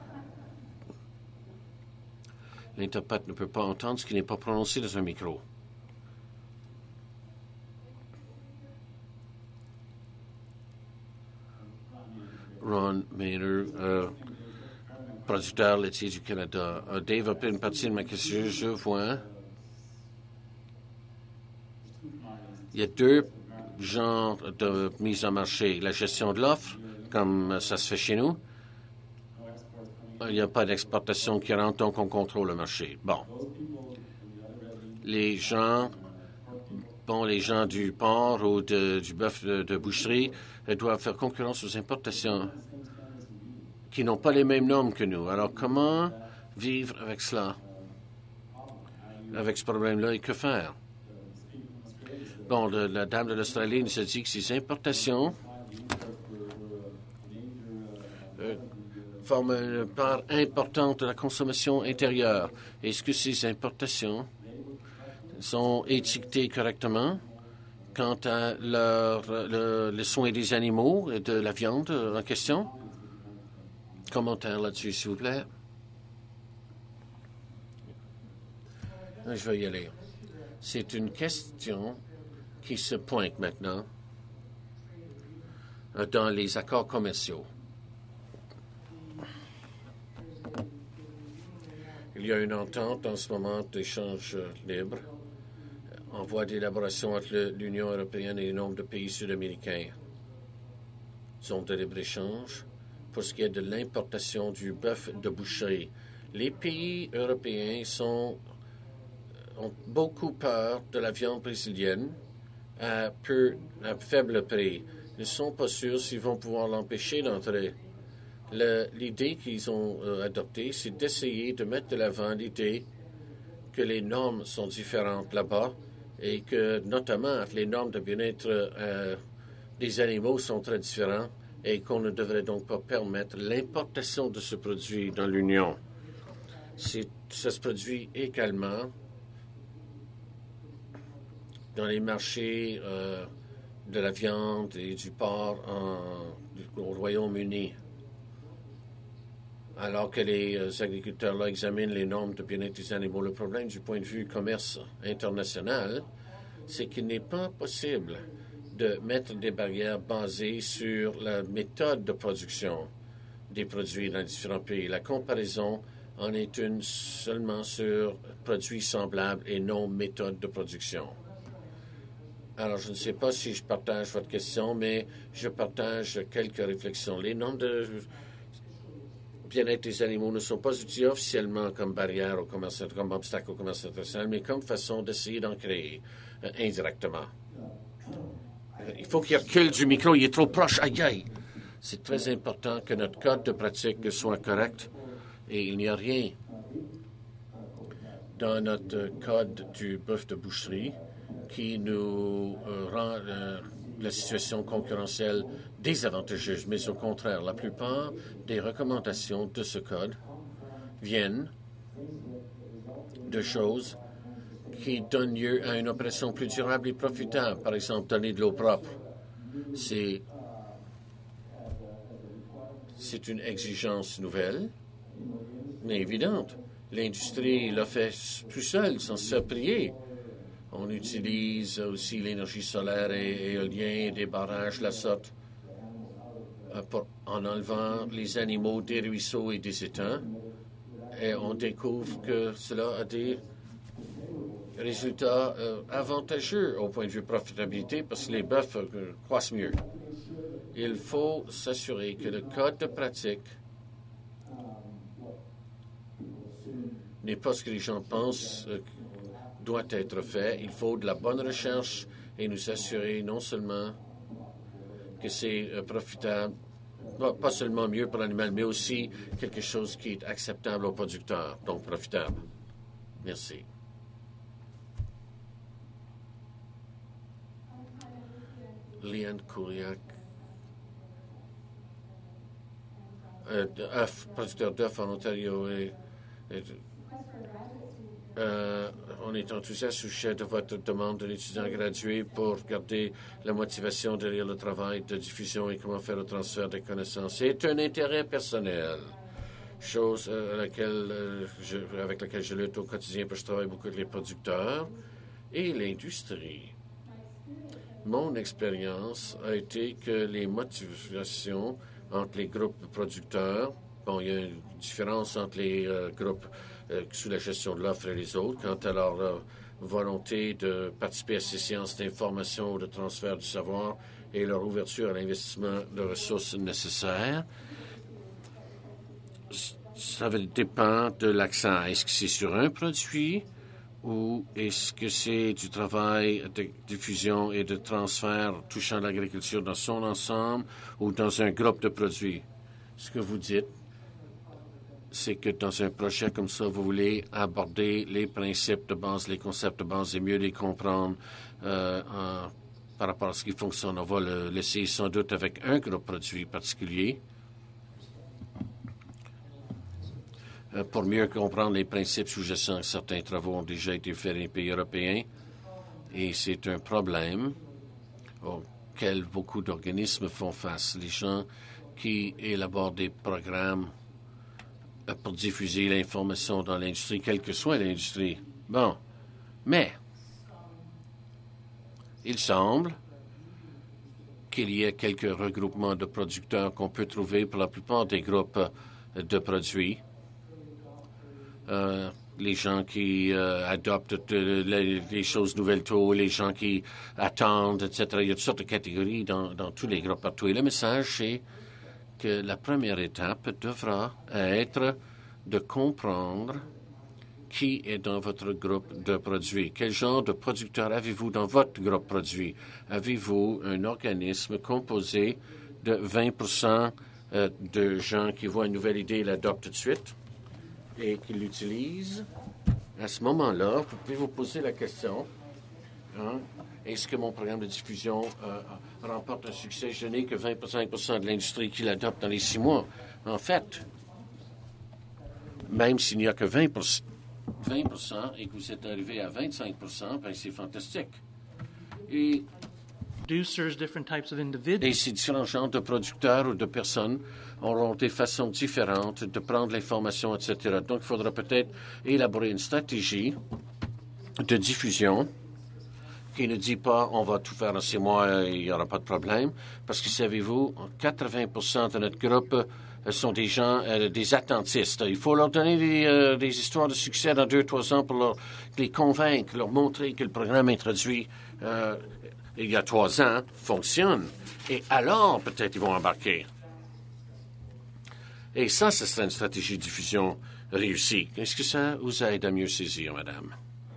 L'interprète ne peut pas entendre ce qui n'est pas prononcé dans un micro. Ron Maynard, euh, producteur laitier du Canada. A développé une partie de ma question, je vois. Il y a deux genres de mise en marché. La gestion de l'offre, comme ça se fait chez nous. Il n'y a pas d'exportation qui rentre, donc on contrôle le marché. Bon. Les gens, bon, les gens du porc ou de, du bœuf de, de boucherie doivent faire concurrence aux importations qui n'ont pas les mêmes normes que nous. Alors, comment vivre avec cela, avec ce problème-là, et que faire? Bon, le, la dame de l'Australie nous a dit que ces importations euh, forment une part importante de la consommation intérieure. Est-ce que ces importations sont étiquetées correctement quant à leur, le, les soins des animaux et de la viande en question? Commentaire là-dessus, s'il vous plaît. Je vais y aller. C'est une question qui se pointe maintenant dans les accords commerciaux. Il y a une entente en ce moment d'échange libre en voie d'élaboration entre l'Union européenne et un nombre de pays sud-américains. Zone de libre-échange pour ce qui est de l'importation du bœuf de boucherie. Les pays européens sont, ont beaucoup peur de la viande brésilienne à, peu, à faible prix. Ils ne sont pas sûrs s'ils vont pouvoir l'empêcher d'entrer. L'idée qu'ils ont euh, adoptée, c'est d'essayer de mettre de l'avant l'idée que les normes sont différentes là-bas et que, notamment, les normes de bien-être euh, des animaux sont très différentes et qu'on ne devrait donc pas permettre l'importation de ce produit dans l'Union. Ça se produit également dans les marchés euh, de la viande et du porc en, au Royaume-Uni. Alors que les agriculteurs là examinent les normes de bien-être des animaux, le problème du point de vue commerce international, c'est qu'il n'est pas possible de mettre des barrières basées sur la méthode de production des produits dans les différents pays. La comparaison en est une seulement sur produits semblables et non méthode de production. Alors, je ne sais pas si je partage votre question, mais je partage quelques réflexions. Les normes de bien-être des animaux ne sont pas utilisés officiellement comme barrière au commerce, comme obstacle au commerce international, mais comme façon d'essayer d'en créer euh, indirectement. Il faut qu'il recule du micro, il est trop proche. Aïe, aïe. C'est très important que notre code de pratique soit correct et il n'y a rien dans notre code du bœuf de boucherie qui nous euh, rend euh, la situation concurrentielle désavantageuse, mais au contraire, la plupart des recommandations de ce code viennent de choses qui donnent lieu à une opération plus durable et profitable. Par exemple, donner de l'eau propre. C'est, c'est une exigence nouvelle, mais évidente. L'industrie l'a fait tout seul, sans se faire prier. On utilise aussi l'énergie solaire et éolienne, des barrages, la sorte, pour, en enlevant les animaux des ruisseaux et des étangs. Et on découvre que cela a des résultats euh, avantageux au point de vue profitabilité parce que les bœufs euh, croissent mieux. Il faut s'assurer que le code de pratique n'est pas ce que les gens pensent euh, doit être fait. Il faut de la bonne recherche et nous assurer non seulement que c'est euh, profitable, pas, pas seulement mieux pour l'animal, mais aussi quelque chose qui est acceptable aux producteurs, donc profitable. Merci. Liane Couriac, euh, d'œufs, producteur d'œufs en Ontario. Et, et, euh, on est enthousiaste au sujet de votre demande d'un étudiant gradué pour garder la motivation derrière le travail de diffusion et comment faire le transfert des connaissances. C'est un intérêt personnel, chose euh, à laquelle, euh, je, avec laquelle je lutte au quotidien parce que je travaille beaucoup avec les producteurs et l'industrie. Mon expérience a été que les motivations entre les groupes producteurs, bon, il y a une différence entre les euh, groupes euh, sous la gestion de l'offre et les autres, quant à leur euh, volonté de participer à ces séances d'information ou de transfert du savoir et leur ouverture à l'investissement de ressources nécessaires. Ça dépend de l'accent. Est-ce que c'est sur un produit? Ou est-ce que c'est du travail de diffusion et de transfert touchant l'agriculture dans son ensemble ou dans un groupe de produits? Ce que vous dites, c'est que dans un projet comme ça, vous voulez aborder les principes de base, les concepts de base et mieux les comprendre euh, en, par rapport à ce qui fonctionne. On va le laisser sans doute avec un groupe de produits particulier. Pour mieux comprendre les principes sous-jacents, certains travaux ont déjà été faits dans les pays européens et c'est un problème auquel beaucoup d'organismes font face. Les gens qui élaborent des programmes pour diffuser l'information dans l'industrie, quelle que soit l'industrie. Bon, mais il semble qu'il y ait quelques regroupements de producteurs qu'on peut trouver pour la plupart des groupes de produits. Euh, les gens qui euh, adoptent de, les, les choses nouvelles tôt, les gens qui attendent, et cetera. Il y a toutes sortes de catégories dans, dans tous les groupes partout. Et le message, c'est que la première étape devra être de comprendre qui est dans votre groupe de produits. Quel genre de producteurs avez-vous dans votre groupe de produits? Avez-vous un organisme composé de vingt pour cent euh, de gens qui voient une nouvelle idée et l'adoptent tout de suite? Et qui l'utilisent, à ce moment-là, vous pouvez vous poser la question, hein, est-ce que mon programme de diffusion euh, remporte un succès? Je n'ai que vingt-cinq pour cent de l'industrie qui l'adopte dans les six mois. En fait, même s'il n'y a que vingt pour cent, vingt pour cent et que vous êtes arrivé à vingt-cinq pour cent, ben c'est fantastique. Et different types of individuals. Et ces différents genres de producteurs ou de personnes auront des façons différentes de prendre l'information, et cetera. Donc, il faudra peut-être élaborer une stratégie de diffusion qui ne dit pas on va tout faire en six mois et il n'y aura pas de problème. Parce que, savez-vous, quatre-vingts pour cent de notre groupe euh, sont des gens, euh, des attentistes. Il faut leur donner des, euh, des histoires de succès dans deux, trois ans pour leur, les convaincre, leur montrer que le programme introduit euh, il y a trois ans fonctionne. Et alors, peut-être, ils vont embarquer. Et ça, ce serait une stratégie de diffusion réussie. Est-ce que ça vous aide à mieux saisir, madame?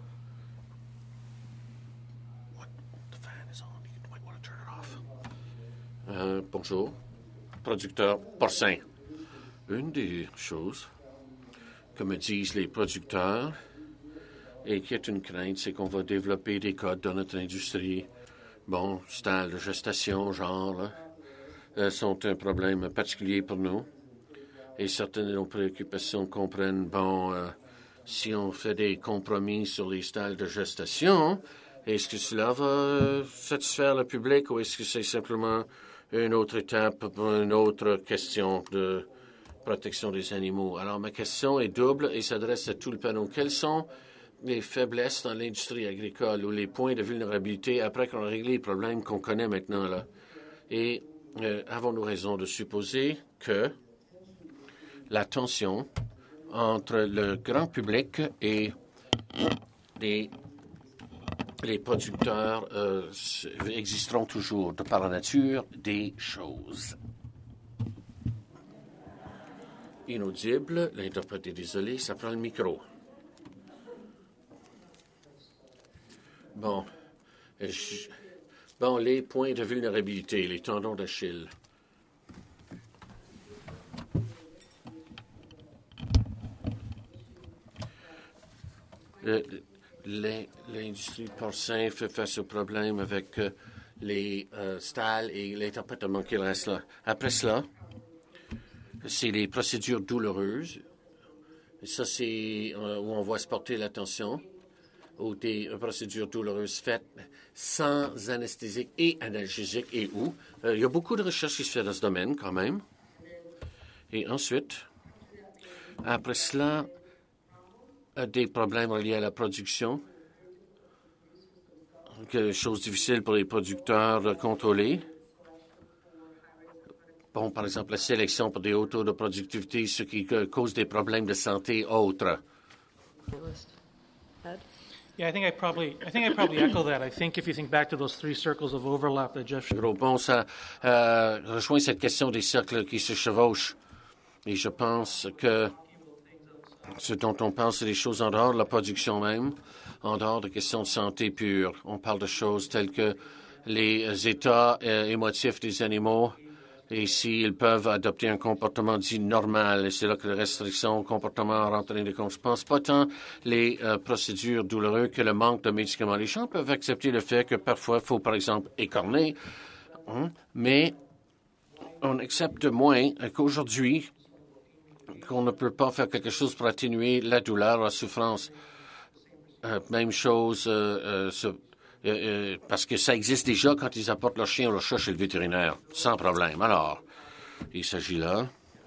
Euh, bonjour. Producteur porcin. Une des choses que me disent les producteurs et qui est une crainte, c'est qu'on va développer des codes dans notre industrie. Bon, style de gestation, genre, là, euh, sont un problème particulier pour nous. Et certaines de nos préoccupations comprennent, bon, euh, si on fait des compromis sur les styles de gestation, est-ce que cela va euh, satisfaire le public ou est-ce que c'est simplement une autre étape pour une autre question de protection des animaux? Alors, ma question est double et s'adresse à tout le panel. Quelles sont les faiblesses dans l'industrie agricole ou les points de vulnérabilité après qu'on a réglé les problèmes qu'on connaît maintenant, là? Et euh, avons-nous raison de supposer que la tension entre le grand public et les les producteurs euh, existeront toujours de par la nature des choses. Inaudible, l'interprète est désolé, ça prend le micro. Bon, je, bon, les points de vulnérabilité, les tendons d'Achille. L'industrie porcine fait face au problème avec euh, les euh, stalles et l'interprète a manqué le reste là. Après cela, c'est les procédures douloureuses. Et ça, c'est euh, où on voit se porter l'attention, ou des euh, procédures douloureuses faites sans anesthésique et analgésique et où. Euh, il y a beaucoup de recherches qui se font dans ce domaine quand même. Et ensuite, après cela, des problèmes liés à la production, quelque chose de difficile pour les producteurs de contrôler. Bon, par exemple, la sélection pour des hauts taux de productivité, ce qui cause des problèmes de santé autres. Yeah, I think I probably, I think I probably echo that. I think if you think back to those three circles of overlap that Jeff. Gros, bon, ça euh, rejoint cette question des cercles qui se chevauchent. Et je pense que ce dont on parle, c'est des choses en dehors de la production même, en dehors de questions de santé pure. On parle de choses telles que les états euh, émotifs des animaux et s'ils peuvent adopter un comportement dit normal. Et c'est là que les restrictions au comportement rentrent en compte. Je ne pense pas tant les euh, procédures douloureuses que le manque de médicaments. Les gens peuvent accepter le fait que parfois il faut, par exemple, écorner, hein, mais on accepte moins qu'aujourd'hui, qu'on ne peut pas faire quelque chose pour atténuer la douleur, la souffrance. Euh, même chose, euh, euh, ce, euh, euh, parce que ça existe déjà quand ils apportent leur chien ou leur chat chez le vétérinaire, sans problème. Alors, il s'agit là.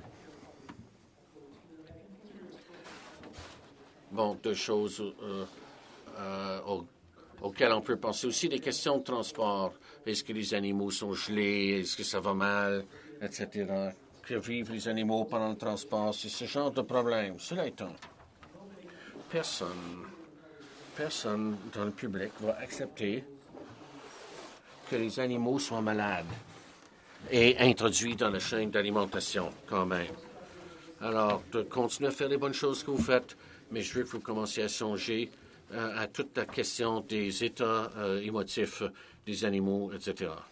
Bon, deux choses euh, euh, aux, auxquelles on peut penser aussi, des questions de transport. Est-ce que les animaux sont gelés? Est-ce que ça va mal? Etc. Que vivent les animaux pendant le transport, c'est ce genre de problème. Cela étant, personne, personne dans le public va accepter que les animaux soient malades et introduits dans la chaîne d'alimentation, quand même. Alors, de continuer à faire les bonnes choses que vous faites, mais je veux que vous commenciez à songer euh, à toute la question des états euh, émotifs des animaux, et cetera.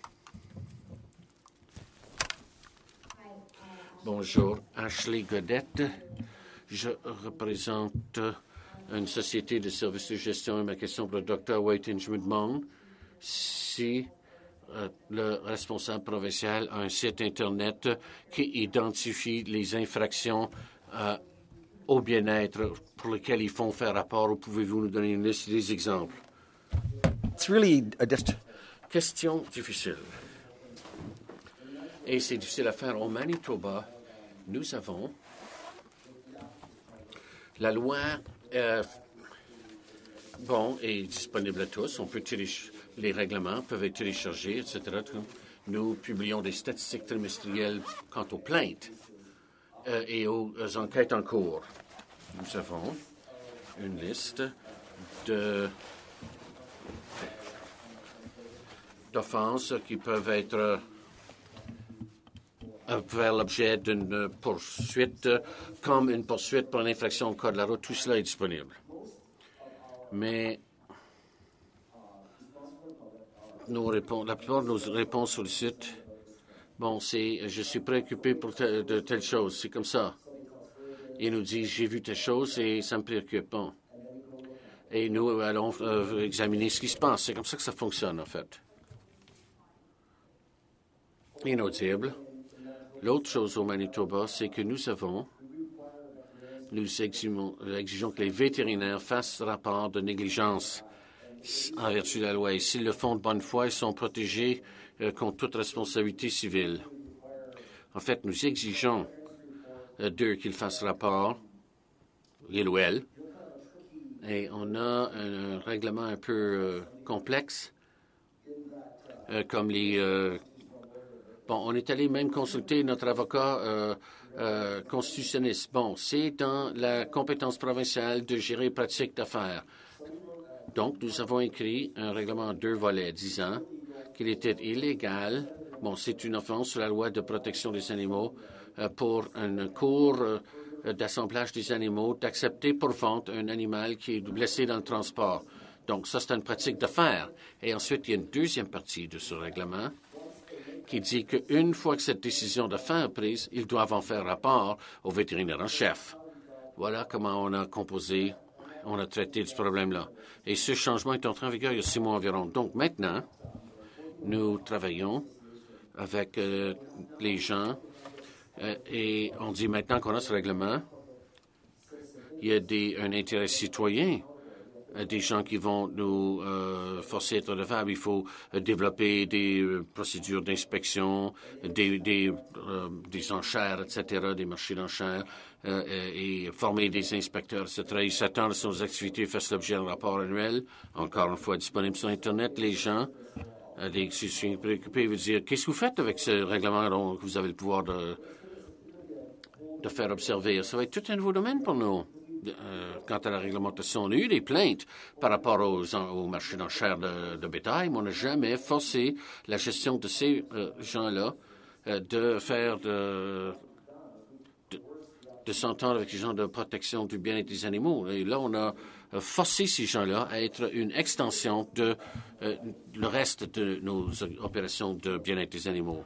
Bonjour, Ashley Godette. Je représente une société de services de gestion et ma question pour le docteur Whiting. Je me demande si euh, le responsable provincial a un site Internet qui identifie les infractions euh, au bien-être pour lesquelles ils font faire rapport ou pouvez-vous nous donner une liste des exemples? It's really a dist- Question difficile. Et c'est difficile à faire. Au Manitoba, nous avons la loi, euh, bon, est disponible à tous. On peut téléch- les règlements peuvent être téléchargés, et cetera. Nous publions des statistiques trimestrielles quant aux plaintes euh, et aux, aux enquêtes en cours. Nous avons une liste de d'offenses qui peuvent être faire l'objet d'une poursuite, comme une poursuite pour une infraction au code de la route, tout cela est disponible. Mais nos réponses, la plupart de nos réponses sur le site, bon, c'est « je suis préoccupé pour te, de telle chose », c'est comme ça. Ils nous disent « j'ai vu telle chose et ça me préoccupe ». Bon. Et nous allons euh, examiner ce qui se passe. C'est comme ça que ça fonctionne, en fait. Inaudible. L'autre chose au Manitoba, c'est que nous avons, nous exigeons, exigeons que les vétérinaires fassent rapport de négligence en vertu de la loi. Et s'ils le font de bonne foi, ils sont protégés euh, contre toute responsabilité civile. En fait, nous exigeons euh, d'eux qu'ils fassent rapport, il ou elle, et on a un, un règlement un peu euh, complexe, euh, comme les... Euh, Bon, on est allé même consulter notre avocat euh, euh, constitutionniste. Bon, c'est dans la compétence provinciale de gérer pratique d'affaires. Donc, nous avons écrit un règlement en deux volets disant qu'il était illégal, bon, c'est une offense sur la loi de protection des animaux, euh, pour une cour euh, d'assemblage des animaux d'accepter pour vente un animal qui est blessé dans le transport. Donc, ça, c'est une pratique de faire. Et ensuite, il y a une deuxième partie de ce règlement qui dit qu'une fois que cette décision de fin est prise, ils doivent en faire rapport au vétérinaire en chef. Voilà comment on a composé, on a traité ce problème-là. Et ce changement est entré en vigueur il y a six mois environ. Donc, maintenant, nous travaillons avec euh, les gens euh, et on dit maintenant qu'on a ce règlement, il y a des, un intérêt citoyen, euh, des gens qui vont nous euh, forcer à être redevables. Il faut euh, développer des euh, procédures d'inspection, des, des, euh, des enchères, et cetera, des marchés d'enchères, euh, et former des inspecteurs, et cetera. Ils s'attendent à ce que nos activités fassent l'objet d'un rapport annuel, encore une fois disponible sur Internet. Les gens Les citoyens préoccupés veut dire, qu'est-ce que vous faites avec ce règlement dont vous avez le pouvoir de, de faire observer? Ça va être tout un nouveau domaine pour nous. Euh, quant à la réglementation, on a eu des plaintes par rapport aux, aux marchés d'enchères de, de bétail, mais on n'a jamais forcé la gestion de ces euh, gens-là euh, de faire de, de, de s'entendre avec les gens de protection du bien-être des animaux. Et là, on a forcer ces gens-là à être une extension de euh, le reste de nos opérations de bien-être des animaux.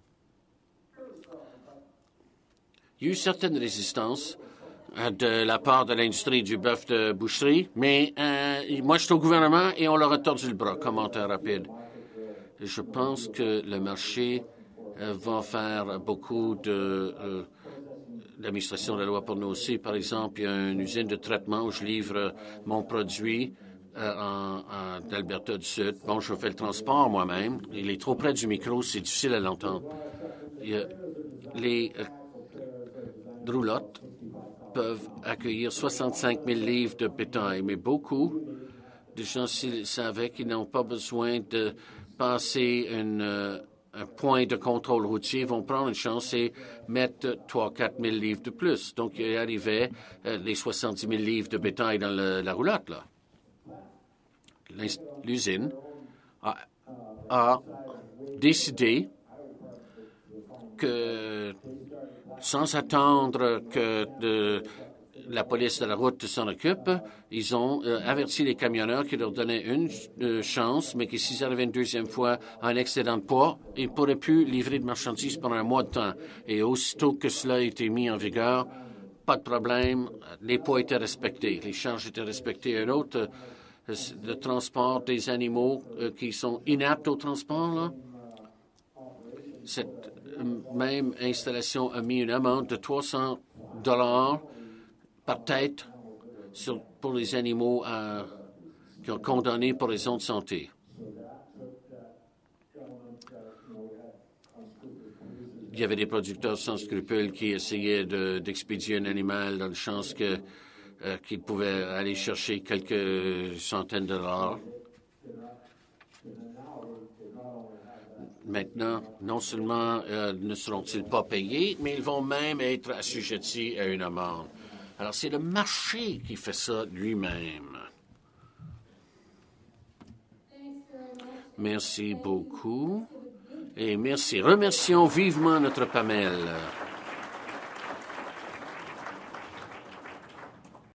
Il y a eu certaines résistances euh, de la part de l'industrie du bœuf de boucherie, mais euh, moi, je suis au gouvernement et on leur a tordu le bras. Commentaire rapide. Je pense que le marché euh, va faire beaucoup de... Euh, l'administration de la loi pour nous aussi. Par exemple, il y a une usine de traitement où je livre mon produit euh, en, en d'Alberta du Sud. Bon, je fais le transport moi-même. Il est trop près du micro, c'est difficile à l'entendre. Il y a, les euh, roulottes peuvent accueillir soixante-cinq mille livres de bétail, mais beaucoup de gens savaient qu'ils n'ont pas besoin de passer une... Euh, un point de contrôle routier, vont prendre une chance et mettre trois à quatre mille livres de plus. Donc, il arrivait euh, les soixante-dix mille livres de bétail dans le, la roulotte, là. L'usine a, a décidé que, sans attendre que de, la police de la route s'en occupe, ils ont euh, averti les camionneurs qui leur donnaient une euh, chance, mais que s'ils arrivaient une deuxième fois à un excédent de poids, ils ne pourraient plus livrer de marchandises pendant un mois de temps. Et aussitôt que cela a été mis en vigueur, pas de problème, les poids étaient respectés, les charges étaient respectées. Un autre, euh, le transport des animaux euh, qui sont inaptes au transport, là, cette euh, même installation a mis une amende de trois cents dollars par tête sur, pour les animaux euh, qui ont condamné pour raisons de santé. Il y avait des producteurs sans scrupules qui essayaient de, d'expédier un animal dans la chance que, euh, qu'ils pouvaient aller chercher quelques centaines de dollars. Maintenant, non seulement euh, ne seront-ils pas payés, mais ils vont même être assujettis à une amende. Alors, c'est le marché qui fait ça lui-même. Merci beaucoup. Et merci. Remercions vivement notre Pamela.